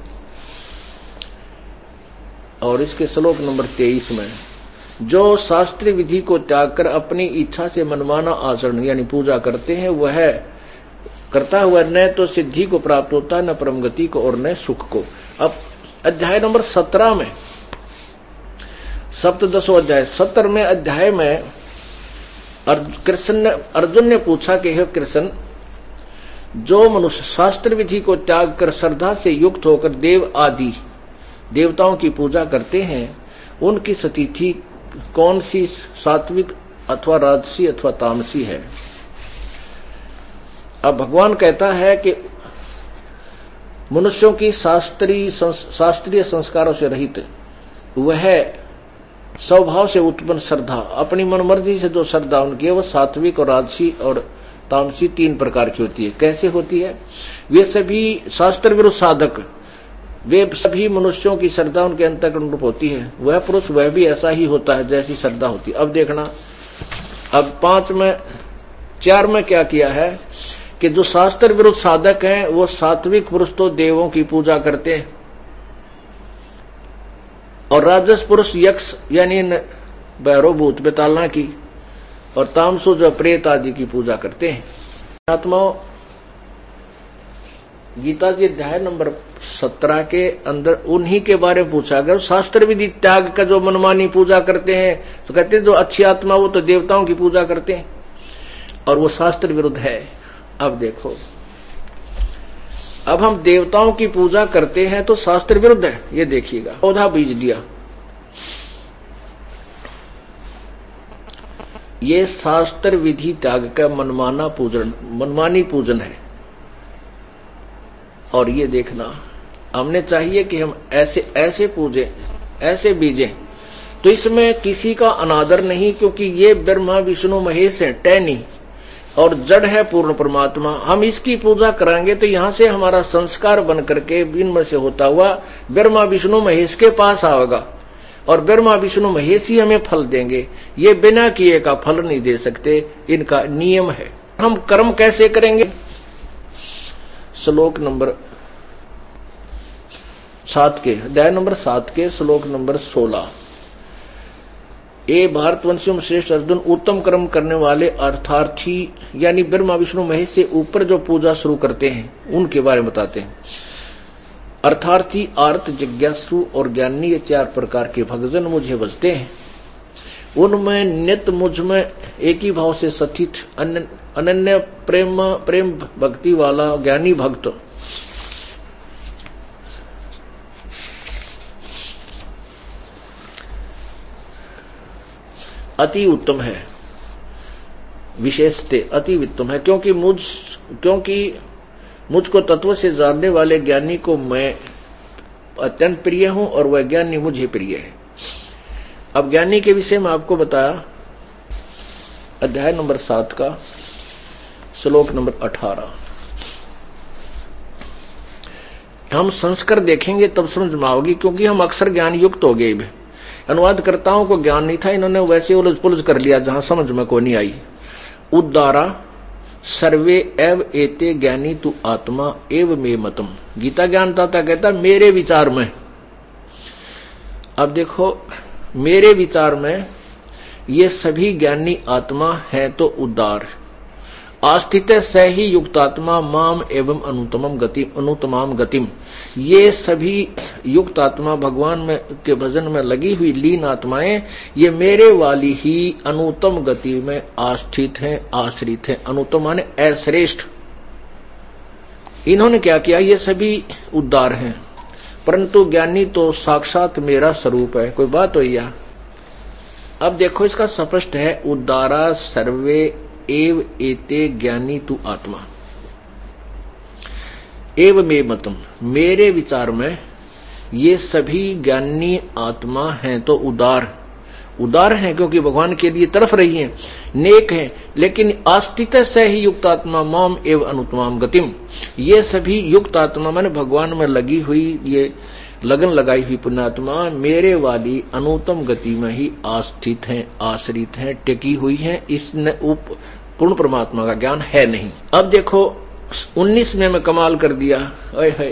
और इसके श्लोक नंबर 23 में, जो शास्त्रीय विधि को त्याग कर अपनी इच्छा से मनमाना आचरण यानी पूजा करते हैं, वह करता हुआ न तो सिद्धि को प्राप्त होता है, न परम गति को, और न सुख को। अब अध्याय नंबर 17 में, सप्तदशो अध्याय 17वें अध्याय में अर्जुन ने पूछा कि हे कृष्ण, जो मनुष्य शास्त्र विधि को त्याग कर श्रद्धा से युक्त होकर देव आदि देवताओं की पूजा करते हैं, उनकी स्थिति कौन सी, सात्विक अथवा राजसी अथवा तामसी है। अब भगवान कहता है कि मनुष्यों की शास्त्रीय संस्कारों से रहित वह स्वभाव से उत्पन्न श्रद्धा, अपनी मनमर्जी से जो श्रद्धा उनकी है, वह सात्विक और राजसी और तामसी 3 प्रकार की होती है। कैसे होती है? वे सभी शास्त्र विरुद्ध साधक, वे सभी मनुष्यों की श्रद्धा उनके अंतःकरण रूप होती है। वह पुरुष वह भी ऐसा ही होता है जैसी श्रद्धा होती है। अब देखना, अब 4 में क्या किया है कि जो शास्त्र विरुद्ध साधक हैं वो सात्विक पुरुष तो देवों की पूजा करते हैं, और राजस पुरुष यक्ष यानी भैरव भूत बेतालना की, और तामसो जो प्रेत आदि की पूजा करते हैं। आत्माओं, गीता जी अध्याय नंबर 17 के अंदर उन्हीं के बारे में पूछा गया। शास्त्र विधि त्याग का जो मनमानी पूजा करते हैं, तो कहते हैं जो अच्छी आत्मा वो तो देवताओं की पूजा करते हैं, और वो शास्त्र विरुद्ध है। अब देखो, अब हम देवताओं की पूजा करते हैं तो शास्त्र विरुद्ध है। ये देखिएगा, पौधा बीज दिया, ये शास्त्र विधि त्याग का मनमानी पूजन है। और ये देखना, हमने चाहिए कि हम ऐसे पूजे, ऐसे बीजे, तो इसमें किसी का अनादर नहीं, क्योंकि ये ब्रह्मा विष्णु महेश है, टहनी, और जड़ है पूर्ण परमात्मा। हम इसकी पूजा कराएंगे तो यहां से हमारा संस्कार बन करके इनमें से होता हुआ ब्रह्मा विष्णु महेश के पास आएगा, और ब्रह्मा विष्णु महेश ही हमें फल देंगे। ये बिना किए का फल नहीं दे सकते, इनका नियम है। हम कर्म कैसे करेंगे? श्लोक नंबर 7 के, अध्याय नंबर 7 के श्लोक नंबर 16, ये भारतवंशियों में श्रेष्ठ अर्जुन, उत्तम कर्म करने वाले अर्थार्थी यानी ब्रह्मा विष्णु महेश से ऊपर जो पूजा शुरू करते हैं उनके बारे में बताते हैं। अर्थार्थी, आर्त, जिज्ञासु और ज्ञानी, ये 4 प्रकार के भक्तजन मुझे बजते हैं। उनमें नित्य मुझ में एक ही भाव से स्थित अनन्य प्रेम भक्ति वाला ज्ञानी भक्त अति उत्तम है। विशेषते अति उत्तम है, क्योंकि मुझको तत्व से जानने वाले ज्ञानी को मैं अत्यंत प्रिय हूं और वह ज्ञानी मुझे प्रिय है। अब ज्ञानी के विषय में आपको बताया अध्याय नंबर 7 का श्लोक नंबर 18। हम संस्कार देखेंगे तब समझ में आओगी, क्योंकि हम अक्सर ज्ञान युक्त हो गए। अनुवादकर्ताओं को ज्ञान नहीं था, इन्होंने वैसे उलझ पुलझ कर लिया जहां समझ में को नहीं आई। उद्दारा सर्वे एव एते ज्ञानी तु आत्मा एव मे मतम। गीता ज्ञानदाता कहता मेरे विचार में। अब देखो, मेरे विचार में ये सभी ज्ञानी आत्मा है तो उद्दार। आस्थित स ही युक्तात्मा माम एवं अनुतमाम गतिम। ये सभी युक्त आत्मा भगवान में के भजन में लगी हुई लीन आत्माएं ये मेरे वाली ही अनुतम गति में आस्थित हैं, आश्रित हैं। अनुतम माने अश्रेष्ठ। इन्होंने क्या किया, ये सभी उद्धार हैं, परंतु ज्ञानी तो साक्षात मेरा स्वरूप है। कोई बात हो या? अब देखो, इसका स्पष्ट है, उद्धारा सर्वे एव एते ज्ञानी तु आत्मा एव मे मतम। मेरे विचार में ये सभी ज्ञानी आत्मा हैं तो उदार हैं, क्योंकि भगवान के लिए तरफ रही हैं, नेक हैं। लेकिन आस्थित से ही युक्त आत्मा माम एव अनुतमाम गतिम। ये सभी युक्त आत्मा माने भगवान में लगी हुई, ये लगन लगाई हुई पुण्यात्मा मेरे वाली अनुतम गति में ही आस्थित हैं, आश्रित हैं, टिकी हुई हैं। इसने पूर्ण परमात्मा का ज्ञान है नहीं। अब देखो 19 में मैं कमाल कर दिया। है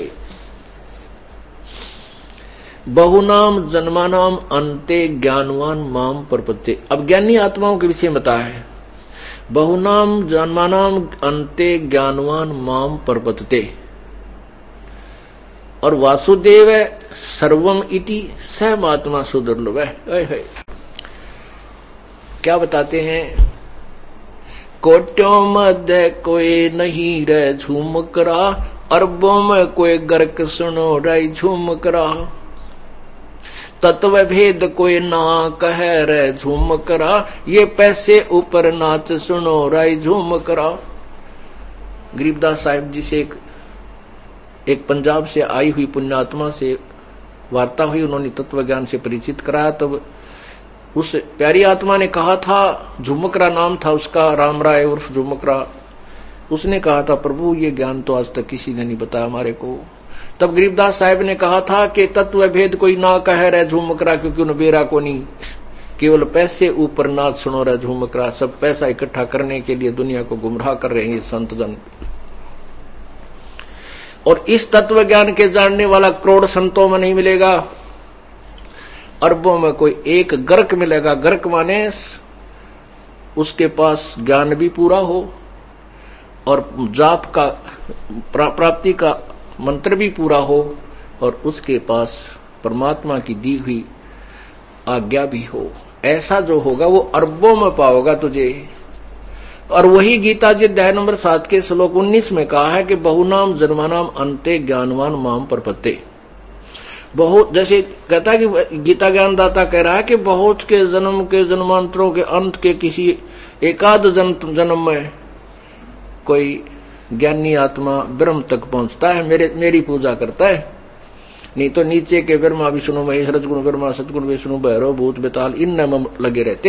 बहुनाम जन्मानाम अंते ज्ञानवान माम प्रपत्ते। अब ज्ञानी आत्माओं के विषय बताया है। बहुनाम जन्मानाम अंते ज्ञानवान माम प्रपत्ते। और वासुदेव सर्वम इति सहमात्मा सुदुर्लभ है। क्या बताते हैं? कोट्यों मध्य कोई नहीं रह झूम करा, अरबों में कोई गर्क सुनो रही झूम करा। तत्व भेद कोई ना कह रहे झूम करा, ये पैसे ऊपर नाच सुनो रही झूम करा। गरीबदास साहिब जी से एक पंजाब से आई हुई पुण्यात्मा से वार्ता हुई, उन्होंने तत्व ज्ञान से परिचित कराया। तब उस प्यारी आत्मा ने कहा था, झुमकरा नाम था उसका, राम राय उर्फ झुमकरा, उसने कहा था प्रभु ये ज्ञान तो आज तक किसी ने नहीं बताया हमारे को। तब गरीबदास साहिब ने कहा था कि तत्व भेद कोई ना कह रहे झुमकरा, क्योंकि उन्हें बेरा को नहीं, केवल पैसे ऊपर नाच सुनो रहे झुमकरा। सब पैसा इकट्ठा करने के लिए दुनिया को गुमराह कर रहे हैं संत जन। और इस तत्व ज्ञान के जानने वाला करोड़ संतों में नहीं मिलेगा, अरबों में कोई एक गर्क मिलेगा। गर्क माने उसके पास ज्ञान भी पूरा हो और जाप का प्राप्ति का मंत्र भी पूरा हो और उसके पास परमात्मा की दी हुई आज्ञा भी हो। ऐसा जो होगा वो अरबों में पाओगा तुझे। और वही गीता जी अध्याय नंबर 7 के श्लोक 19 में कहा है कि बहुनाम जन्मानाम अंते ज्ञानवान माम प्रपत्ते। बहुत जैसे कहता है कि गीता ज्ञानदाता कह रहा है कि बहुत के जन्मांतरों के अंत के किसी एकाध जन्म में कोई ज्ञानी आत्मा ब्रह्म तक पहुंचता है, मेरी पूजा करता है। नहीं तो नीचे के ब्रह्मा विष्णु महेश रजगुण ब्रह्मा सतगुण विष्णु भैरव भूत बेताल इन लगे रहते।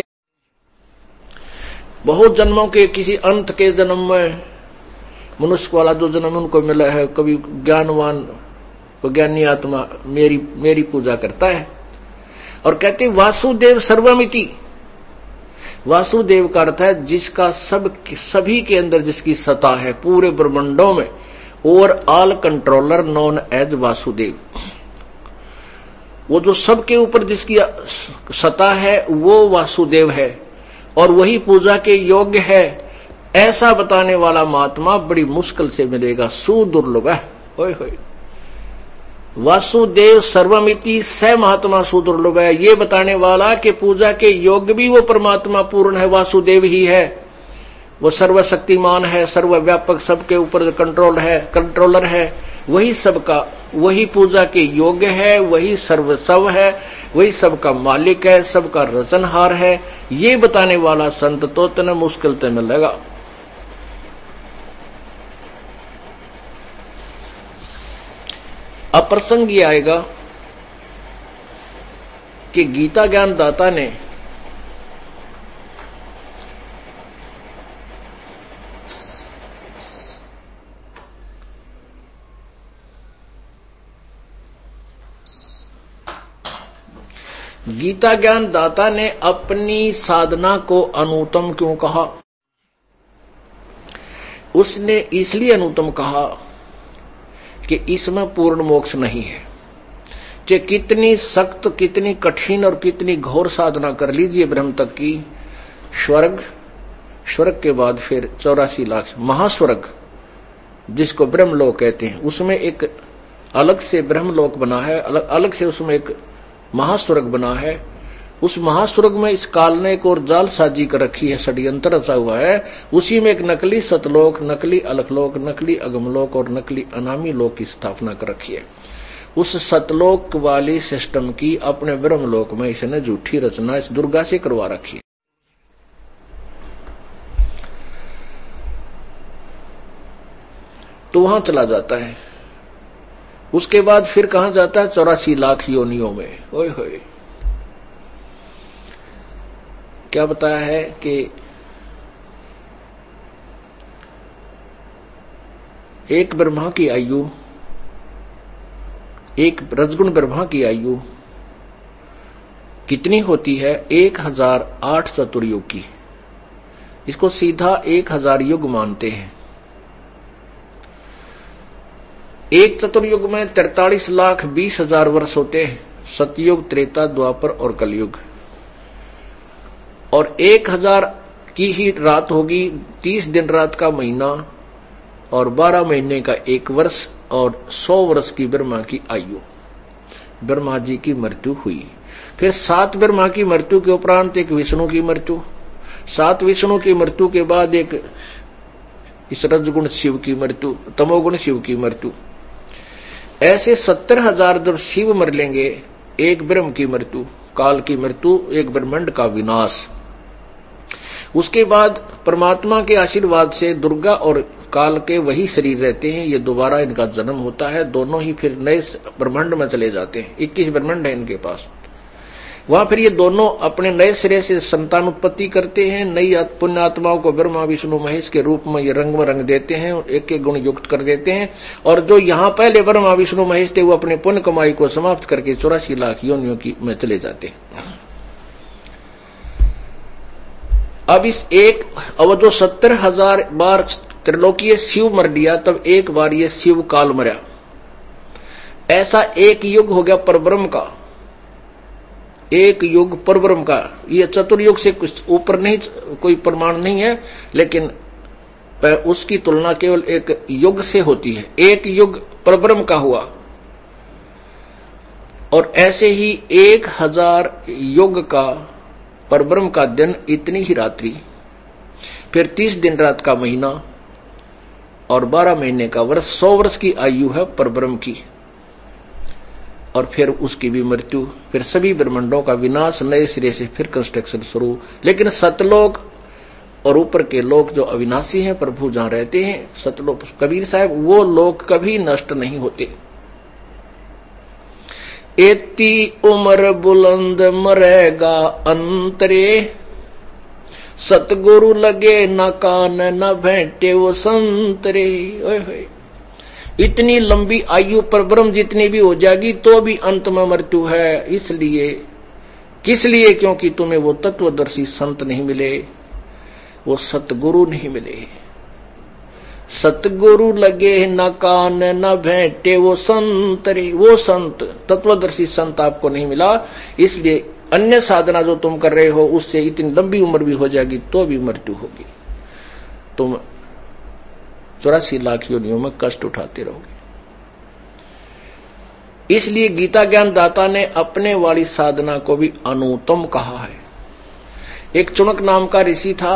बहुत जन्मों के किसी अंत के जन्म में मनुष्य वाला जो जन्म उनको मिला है, कभी ज्ञानवान को ज्ञानी आत्मा मेरी पूजा करता है। और कहते वासुदेव सर्वमिति। वासुदेव का अर्थ है जिसका सभी के अंदर जिसकी सत्ता है पूरे ब्रह्मांडों में, और all controller known as Vasudev. वो जो सबके ऊपर जिसकी सत्ता है वो वासुदेव है और वही पूजा के योग्य है, ऐसा बताने वाला महात्मा बड़ी मुश्किल से मिलेगा, सुदुर्लभ है। ओए होए, वासुदेव सर्वमिति स महात्मा सुदुर्लभ है, ये बताने वाला कि पूजा के योग्य भी वो परमात्मा पूर्ण है, वासुदेव ही है। वो सर्वशक्तिमान है, सर्वव्यापक, सबके ऊपर कंट्रोलर है, वही सबका, वही पूजा के योग्य है, वही सर्वस्व है, वही सबका मालिक है, सबका रचनहार है। ये बताने वाला संत तो तने मुश्किल ते मिलेगा। अब प्रसंग ये आएगा कि गीता ज्ञान दाता ने अपनी साधना को अनुत्तम क्यों कहा? उसने इसलिए अनुत्तम कहा कि इसमें पूर्ण मोक्ष नहीं है। चाहे कितनी सख्त, कितनी कठिन और कितनी घोर साधना कर लीजिए ब्रह्म तक की, स्वर्ग के बाद फिर 84 लाख महास्वर्ग जिसको ब्रह्मलोक कहते हैं, उसमें एक अलग से ब्रह्मलोक बना है, अलग से उसमें एक महास्वर्ग बना है। उस महास्वर्ग में इस काल ने एक और जालसाजी कर रखी है, षड्यंत्र रचा हुआ है। उसी में एक नकली सतलोक, नकली अलखलोक, नकली अगमलोक और नकली अनामी लोक की स्थापना कर रखी है। उस सतलोक वाली सिस्टम की अपने ब्रह्मलोक में इसने झूठी रचना इस दुर्गा से करवा रखी है। तो वहां चला जाता है। उसके बाद फिर कहां जाता है? 84 लाख योनियों में। ओए होए, क्या बताया है कि एक ब्रह्मा की आयु, एक रजगुण ब्रह्मा की आयु कितनी होती है? 1008 चतुर्युग की। इसको सीधा 1000 युग मानते हैं। एक चतुर्युग में 43,20,000 वर्ष होते हैं, सतयुग, त्रेता, द्वापर और कलयुग। और 1000 की ही रात होगी, 30 दिन रात का महीना और 12 महीने का एक वर्ष और 100 वर्ष की ब्रह्मा की आयु। ब्रह्मा जी की मृत्यु हुई, फिर 7 ब्रह्मा की मृत्यु के उपरांत एक विष्णु की मृत्यु, 7 विष्णु की मृत्यु के बाद एक इस रजगुण शिव की मृत्यु, तमोगुण शिव की मृत्यु। ऐसे 70,000 जब शिव मर लेंगे, एक ब्रह्म की मृत्यु, काल की मृत्यु, एक ब्रह्मांड का विनाश। उसके बाद परमात्मा के आशीर्वाद से दुर्गा और काल के वही शरीर रहते हैं, ये दोबारा इनका जन्म होता है, दोनों ही फिर नए ब्रह्मांड में चले जाते हैं। 21 ब्रह्मांड है इनके पास। वहां फिर ये दोनों अपने नए सिरे से संतान उत्पत्ति करते हैं। नई पुण्य आत्माओं को ब्रह्मा विष्णु महेश के रूप में ये रंग में रंग देते हैं, एक एक गुण युक्त कर देते हैं। और जो यहाँ पहले ब्रह्मा विष्णु महेश थे, वो अपने पुण्य कमाई को समाप्त करके 84 लाख योनियों की में चले जाते हैं। अब अब जो 70,000 बार त्रिलोकीय शिव मर दिया, तब एक बार ये शिव काल मरा। ऐसा एक युग हो गया परब्रह्म का, एक युग परब्रह्म का। ये चतुर्युग से कुछ ऊपर नहीं, कोई प्रमाण नहीं है, लेकिन उसकी तुलना केवल एक युग से होती है। एक युग परब्रह्म का हुआ और ऐसे ही 1000 युग का परब्रह्म का दिन, इतनी ही रात्रि, फिर 30 दिन रात का महीना और 12 महीने का वर्ष, 100 वर्ष की आयु है परब्रह्म की। और फिर उसकी भी मृत्यु, फिर सभी ब्रह्मांडों का विनाश, नए सिरे से फिर कंस्ट्रक्शन शुरू। लेकिन सतलोक और ऊपर के लोक जो अविनाशी हैं, प्रभु जहां रहते हैं, सतलोक, कबीर साहब, वो लोक कभी नष्ट नहीं होते। एती उम्र बुलंद मरेगा अंतरे, सतगुरु लगे न कान न भेंटे वो संतरे। ओए होए, इतनी लंबी आयु पर ब्रह्म जितनी भी हो जाएगी तो भी अंत में मृत्यु है। इसलिए, किस लिए? क्योंकि तुम्हें वो तत्वदर्शी संत नहीं मिले, वो सतगुरु नहीं मिले। सतगुरु लगे न कान न भेंटे वो संत रे, वो संत तत्वदर्शी संत आपको नहीं मिला। इसलिए अन्य साधना जो तुम कर रहे हो उससे इतनी लंबी उम्र भी हो जाएगी तो भी मृत्यु होगी, तुम 84 लाख योनियों में कष्ट उठाते रहोगे। इसलिए गीता ज्ञान दाता ने अपने वाली साधना को भी अनुत्तम कहा है। एक चुनक नाम का ऋषि था,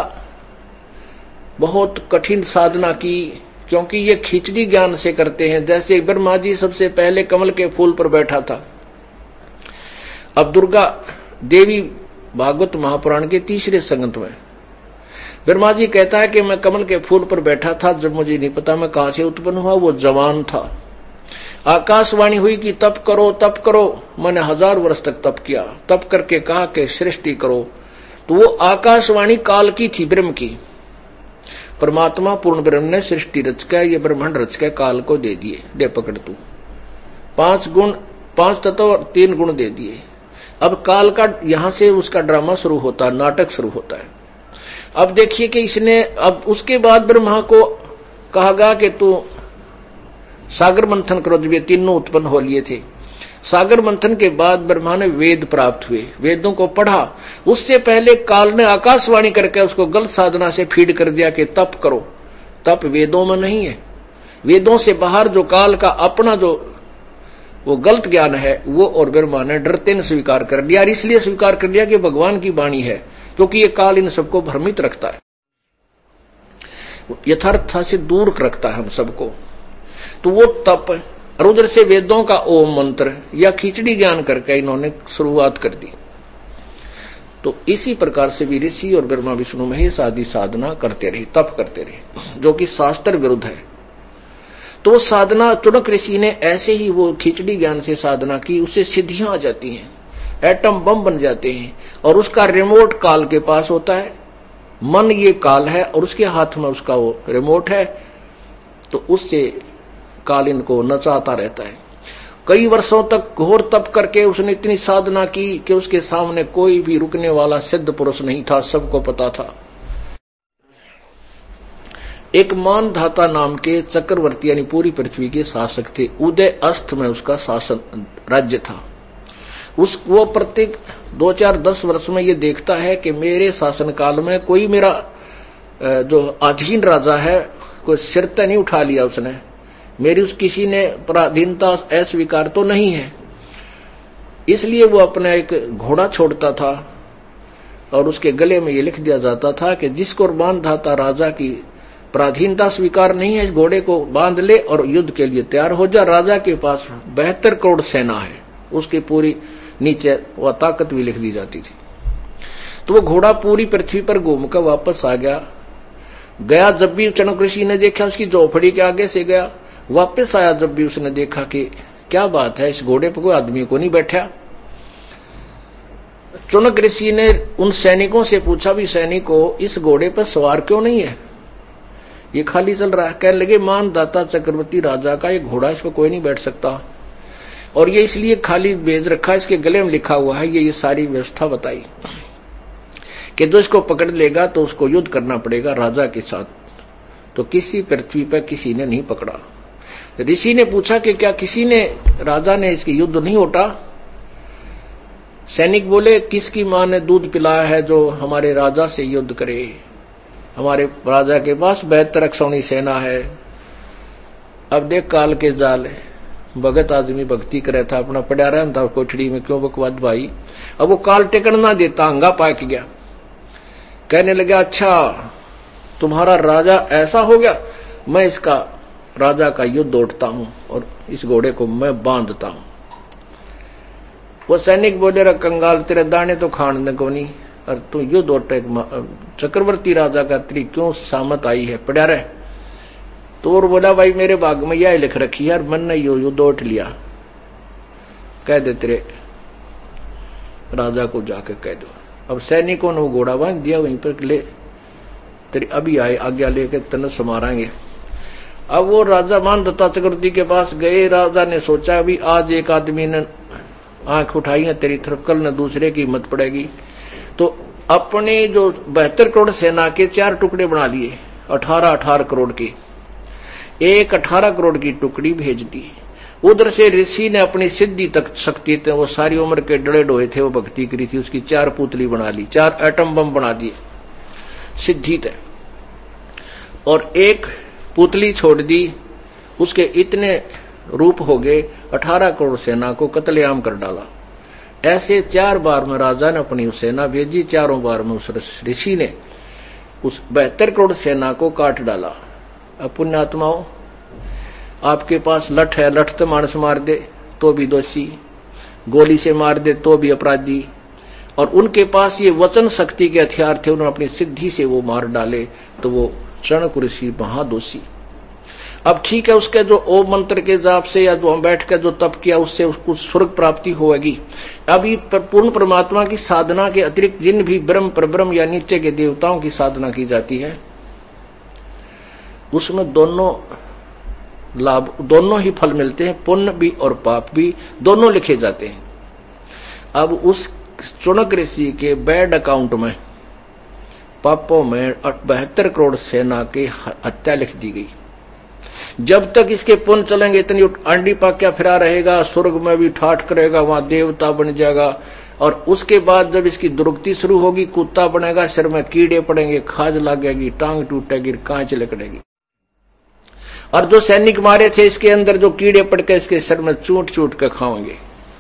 बहुत कठिन साधना की, क्योंकि ये खिचड़ी ज्ञान से करते हैं। जैसे ब्रह्मा जी सबसे पहले कमल के फूल पर बैठा था, अब दुर्गा देवी भागवत महापुराण के 3रे संगत में ब्रह्मा जी कहता है कि मैं कमल के फूल पर बैठा था, जब मुझे नहीं पता मैं कहां से उत्पन्न हुआ, वो जवान था। आकाशवाणी हुई कि तप करो तप करो, मैंने 1000 वर्ष तक तप किया, तप करके कहा कि सृष्टि करो। तो वो आकाशवाणी काल की थी, ब्रह्म की। परमात्मा पूर्ण ब्रह्म ने सृष्टि रच के, ये ब्रह्मांड रच के काल को दे दिए, दे पकड़ तू 5 गुण, 5 तत्व और 3 गुण दे दिए। अब काल का यहां से उसका ड्रामा शुरू होता है, नाटक शुरू होता है। अब देखिए कि इसने, अब उसके बाद ब्रह्मा को कहा गया कि तू सागर मंथन करो, जब ये तीनों उत्पन्न हो लिए थे। सागर मंथन के बाद ब्रह्मा ने वेद प्राप्त हुए, वेदों को पढ़ा। उससे पहले काल ने आकाशवाणी करके उसको गलत साधना से फीड कर दिया कि तप करो। तप वेदों में नहीं है, वेदों से बाहर जो काल का अपना जो वो गलत ज्ञान है वो, और ब्रह्मा ने डरते ने स्वीकार कर लिया। और इसलिए स्वीकार कर लिया कि भगवान की वाणी है, क्योंकि ये काल इन सबको भ्रमित रखता है, यथार्थ से दूर रखता है हम सबको। तो वो तप और उधर से वेदों का ओम मंत्र या खिचड़ी ज्ञान करके इन्होंने शुरुआत कर दी। तो इसी प्रकार से भी ऋषि और ब्रह्मा विष्णु महेश आदि साधना करते रहे, तप करते रहे, जो कि शास्त्र विरुद्ध है। तो साधना चुनक ऋषि ने ऐसे ही वो खिचड़ी ज्ञान से साधना की, उससे सिद्धियां आ जाती हैं, एटम बम बन जाते हैं। और उसका रिमोट काल के पास होता है, मन ये काल है और उसके हाथ में उसका वो रिमोट है। तो उससे काल इनको नचाता रहता है। कई वर्षों तक घोर तप करके उसने इतनी साधना की कि उसके सामने कोई भी रुकने वाला सिद्ध पुरुष नहीं था, सबको पता था। एक मानधाता नाम के चक्रवर्ती यानी पूरी पृथ्वी के शासक थे। उदय अस्त में उसका शासन राज्य था। वो प्रत्येक 2-4-10 वर्ष में ये देखता है कि मेरे शासन काल में कोई मेरा जो अधीन राजा है कोई सिर तय नहीं उठा लिया उसने, मेरी उस किसी ने पराधीनता अस्वीकार तो नहीं है। इसलिए वो अपना एक घोड़ा छोड़ता था और उसके गले में ये लिख दिया जाता था कि जिसको मानधाता राजा की पराधीनता स्वीकार नहीं है, इस घोड़े को बांध ले और युद्ध के लिए तैयार हो जा। राजा के पास 72 करोड़ सेना है, उसकी पूरी नीचे वह ताकत भी लिख दी जाती थी। तो वो घोड़ा पूरी पृथ्वी पर घूमकर वापस आ गया। जब भी चनक ऋषि ने देखा उसकी झोपड़ी के आगे से गया, वापस आया जब भी उसने देखा कि क्या बात है, इस घोड़े पर कोई आदमी को नहीं बैठा। चुनक ऋषि ने उन सैनिकों से पूछा, भी सैनिकों इस घोड़े पर सवार क्यों नहीं है, ये खाली चल रहा है। कहने लगे मानदाता चक्रवर्ती राजा का ये घोड़ा, इस पर कोई नहीं बैठ सकता और ये इसलिए खाली भेज रखा, इसके गले में लिखा हुआ है। ये सारी व्यवस्था बताई कि जो इसको पकड़ लेगा तो उसको युद्ध करना पड़ेगा राजा के साथ। तो किसी पृथ्वी पर किसी ने नहीं पकड़ा। ऋषि ने पूछा कि क्या किसी ने, राजा ने इसकी युद्ध नहीं होता। सैनिक बोले, किसकी मां ने दूध पिलाया है जो हमारे राजा से युद्ध करे। हमारे राजा के पास 72 अक्षौणी सेना है। अब देख काल के जाल, भगत आदमी भक्ति करे था, अपना पड़ा रहता कोठड़ी में, क्यों बकवाद भाई। अब वो काल टिकन ना देता, हंगा पाक गया। कहने लगा, अच्छा तुम्हारा राजा ऐसा हो गया, मैं इसका राजा का युद्ध उठता हूं और इस घोड़े को मैं बांधता हूं। वो सैनिक बोले, रे कंगाल, तेरे दाने तो खाने को नहीं और तू युद्ध उठ, चक्रवर्ती राजा का तेरी क्यों सामत आई है, पड़ा रहे। तो और बोला, भाई मेरे भाग में यह लिख रखी है, मन ने यो युद्ध उठ लिया। कह दे तेरे राजा को जाके कह दो। अब सैनिकों ने वो घोड़ा बांध दिया, वहीं पर ले तेरी अभी आए, आज्ञा लेके तन समारांगे। अब वो राजा मानधाता चक्रवर्ती के पास गए। राजा ने सोचा, अभी आज एक आदमी ने आंख उठाई है तेरी तरफ, कल न दूसरे की हिम्मत पड़ेगी। तो अपने जो 72 करोड़ सेना के 4 टुकड़े बना लिए, 18-18 करोड़ के, एक 18 करोड़ की टुकड़ी भेज दी। उधर से ऋषि ने अपनी सिद्धि तक शक्ति थे, वो सारी उम्र के डड़े डोए थे, वो भक्ति करी थी, उसकी 4 पुतली बना ली, 4 एटम बम बना दिए सिद्धि थे, और एक पुतली छोड़ दी। उसके इतने रूप हो गए, 18 करोड़ सेना को कत्लेआम कर डाला। ऐसे 4 बार में राजा ने अपनी सेना भेजी, चारों बार में उस ऋषि ने उस 72 करोड़ सेना को काट डाला। अब पुण्यात्माओं, आपके पास लठ है, लठ से मानस मार दे तो भी दोषी, गोली से मार दे तो भी अपराधी, और उनके पास ये वचन शक्ति के हथियार थे, उन्होंने अपनी सिद्धि से वो मार डाले, तो वो चाणक्य ऋषि महादोषी। अब ठीक है, उसके जो ओम मंत्र के जाप से या जो हम बैठ कर जो तप किया उससे उसको स्वर्ग प्राप्ति होगी। अभी पूर्ण परमात्मा की साधना के अतिरिक्त जिन भी ब्रह्म परब्रह्म या नीचे के देवताओं की साधना की जाती है, उसमें दोनों लाभ, दोनों ही फल मिलते हैं, पुण्य भी और पाप भी, दोनों लिखे जाते हैं। अब उस चाणक्य ऋषि के बैड अकाउंट में, पापों में 72 करोड़ सेना की हत्या लिख दी गई। जब तक इसके पुण्य चलेंगे, इतनी अंडी पाक्या फिरा रहेगा, स्वर्ग में भी ठाठ करेगा, वहां देवता बन जाएगा, और उसके बाद जब इसकी दुर्गति शुरू होगी, कुत्ता बनेगा, सिर में कीड़े पड़ेंगे, खाज लगेगी, टांग टूटेगी, कांच लकड़ेगी। और जो सैनिक मारे थे इसके अंदर, जो कीड़े पड़ के इसके सिर में चूट चूट के खाएंगे।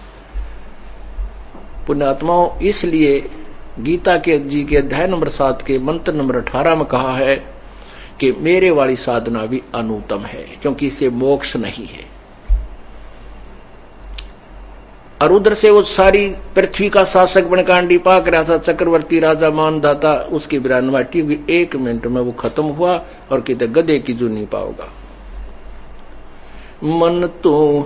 पुण्यात्माओं, इसलिए गीता के जी के अध्याय नंबर 7 के मंत्र नंबर 18 में कहा है कि मेरे वाली साधना भी अनुत्तम है, क्योंकि इसे मोक्ष नहीं है। और उधर से वो सारी पृथ्वी का शासक बनकर अंडी पाक रहा था, चक्रवर्ती राजा मानधाता, उसकी विरानवाटी हुई, 1 मिनट में वो खत्म हुआ, और कितने गधे की जू नहीं पाओगा। मन तो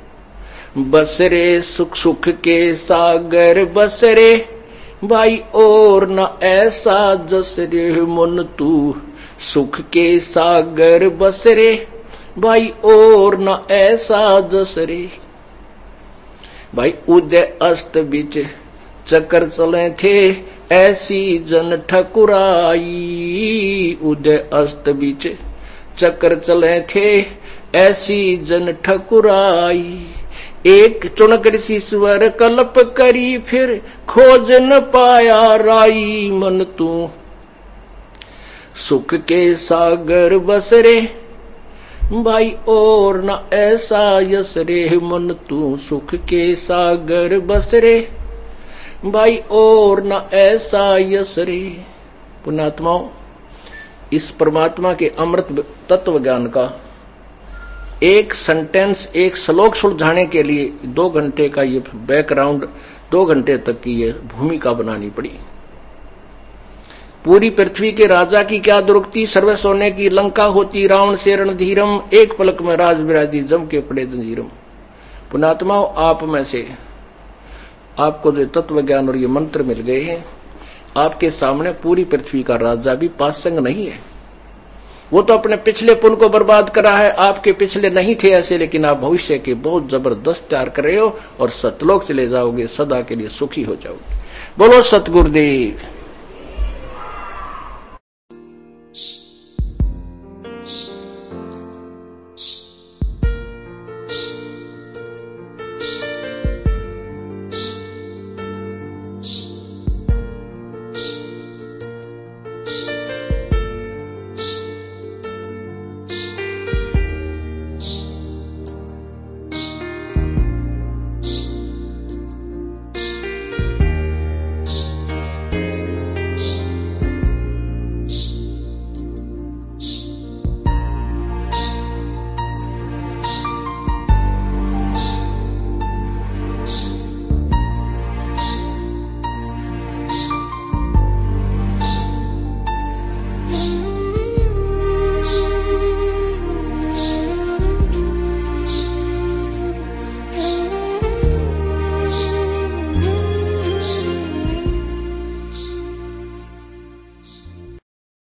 बसरे सुख सुख के सागर बसरे, भाई और न ऐसा जसरे। मन तू सुख के सागर बसरे, भाई और न ऐसा जसरे। भाई उदय अस्त बीच चक्कर चले थे, ऐसी जन ठकुराई। उदय अस्त बीच चक्कर चले थे, ऐसी जन ठकुराई। एक चाणक्य ऋषि स्वर कल्प करी, फिर खोज न पाया राई। मन तू सुख के सागर बसरे, भाई और न ऐसा यसरे। मन तू सुख के सागर बसरे, भाई और न ऐसा यसरे। पुण्यात्माओं, इस परमात्मा के अमृत तत्व ज्ञान का एक सेंटेंस, एक श्लोक सुलझाने के लिए 2 घंटे का ये बैकग्राउंड, 2 घंटे तक की ये भूमिका बनानी पड़ी। पूरी पृथ्वी के राजा की क्या दुर्गति, सर्व सोने की लंका होती, रावण से रणधीरम, एक पलक में राज विराजी, जम के पड़े जंजीरम। पुण्यात्माओं, आप में से आपको जो तत्व ज्ञान और ये मंत्र मिल गए हैं, आपके सामने पूरी पृथ्वी का राजा भी पासंग नहीं है। वो तो अपने पिछले पुण्य को बर्बाद करा है, आपके पिछले नहीं थे ऐसे, लेकिन आप भविष्य के बहुत जबरदस्त तैयार कर रहे हो, और सतलोक चले जाओगे, सदा के लिए सुखी हो जाओगे। बोलो सतगुरुदेव।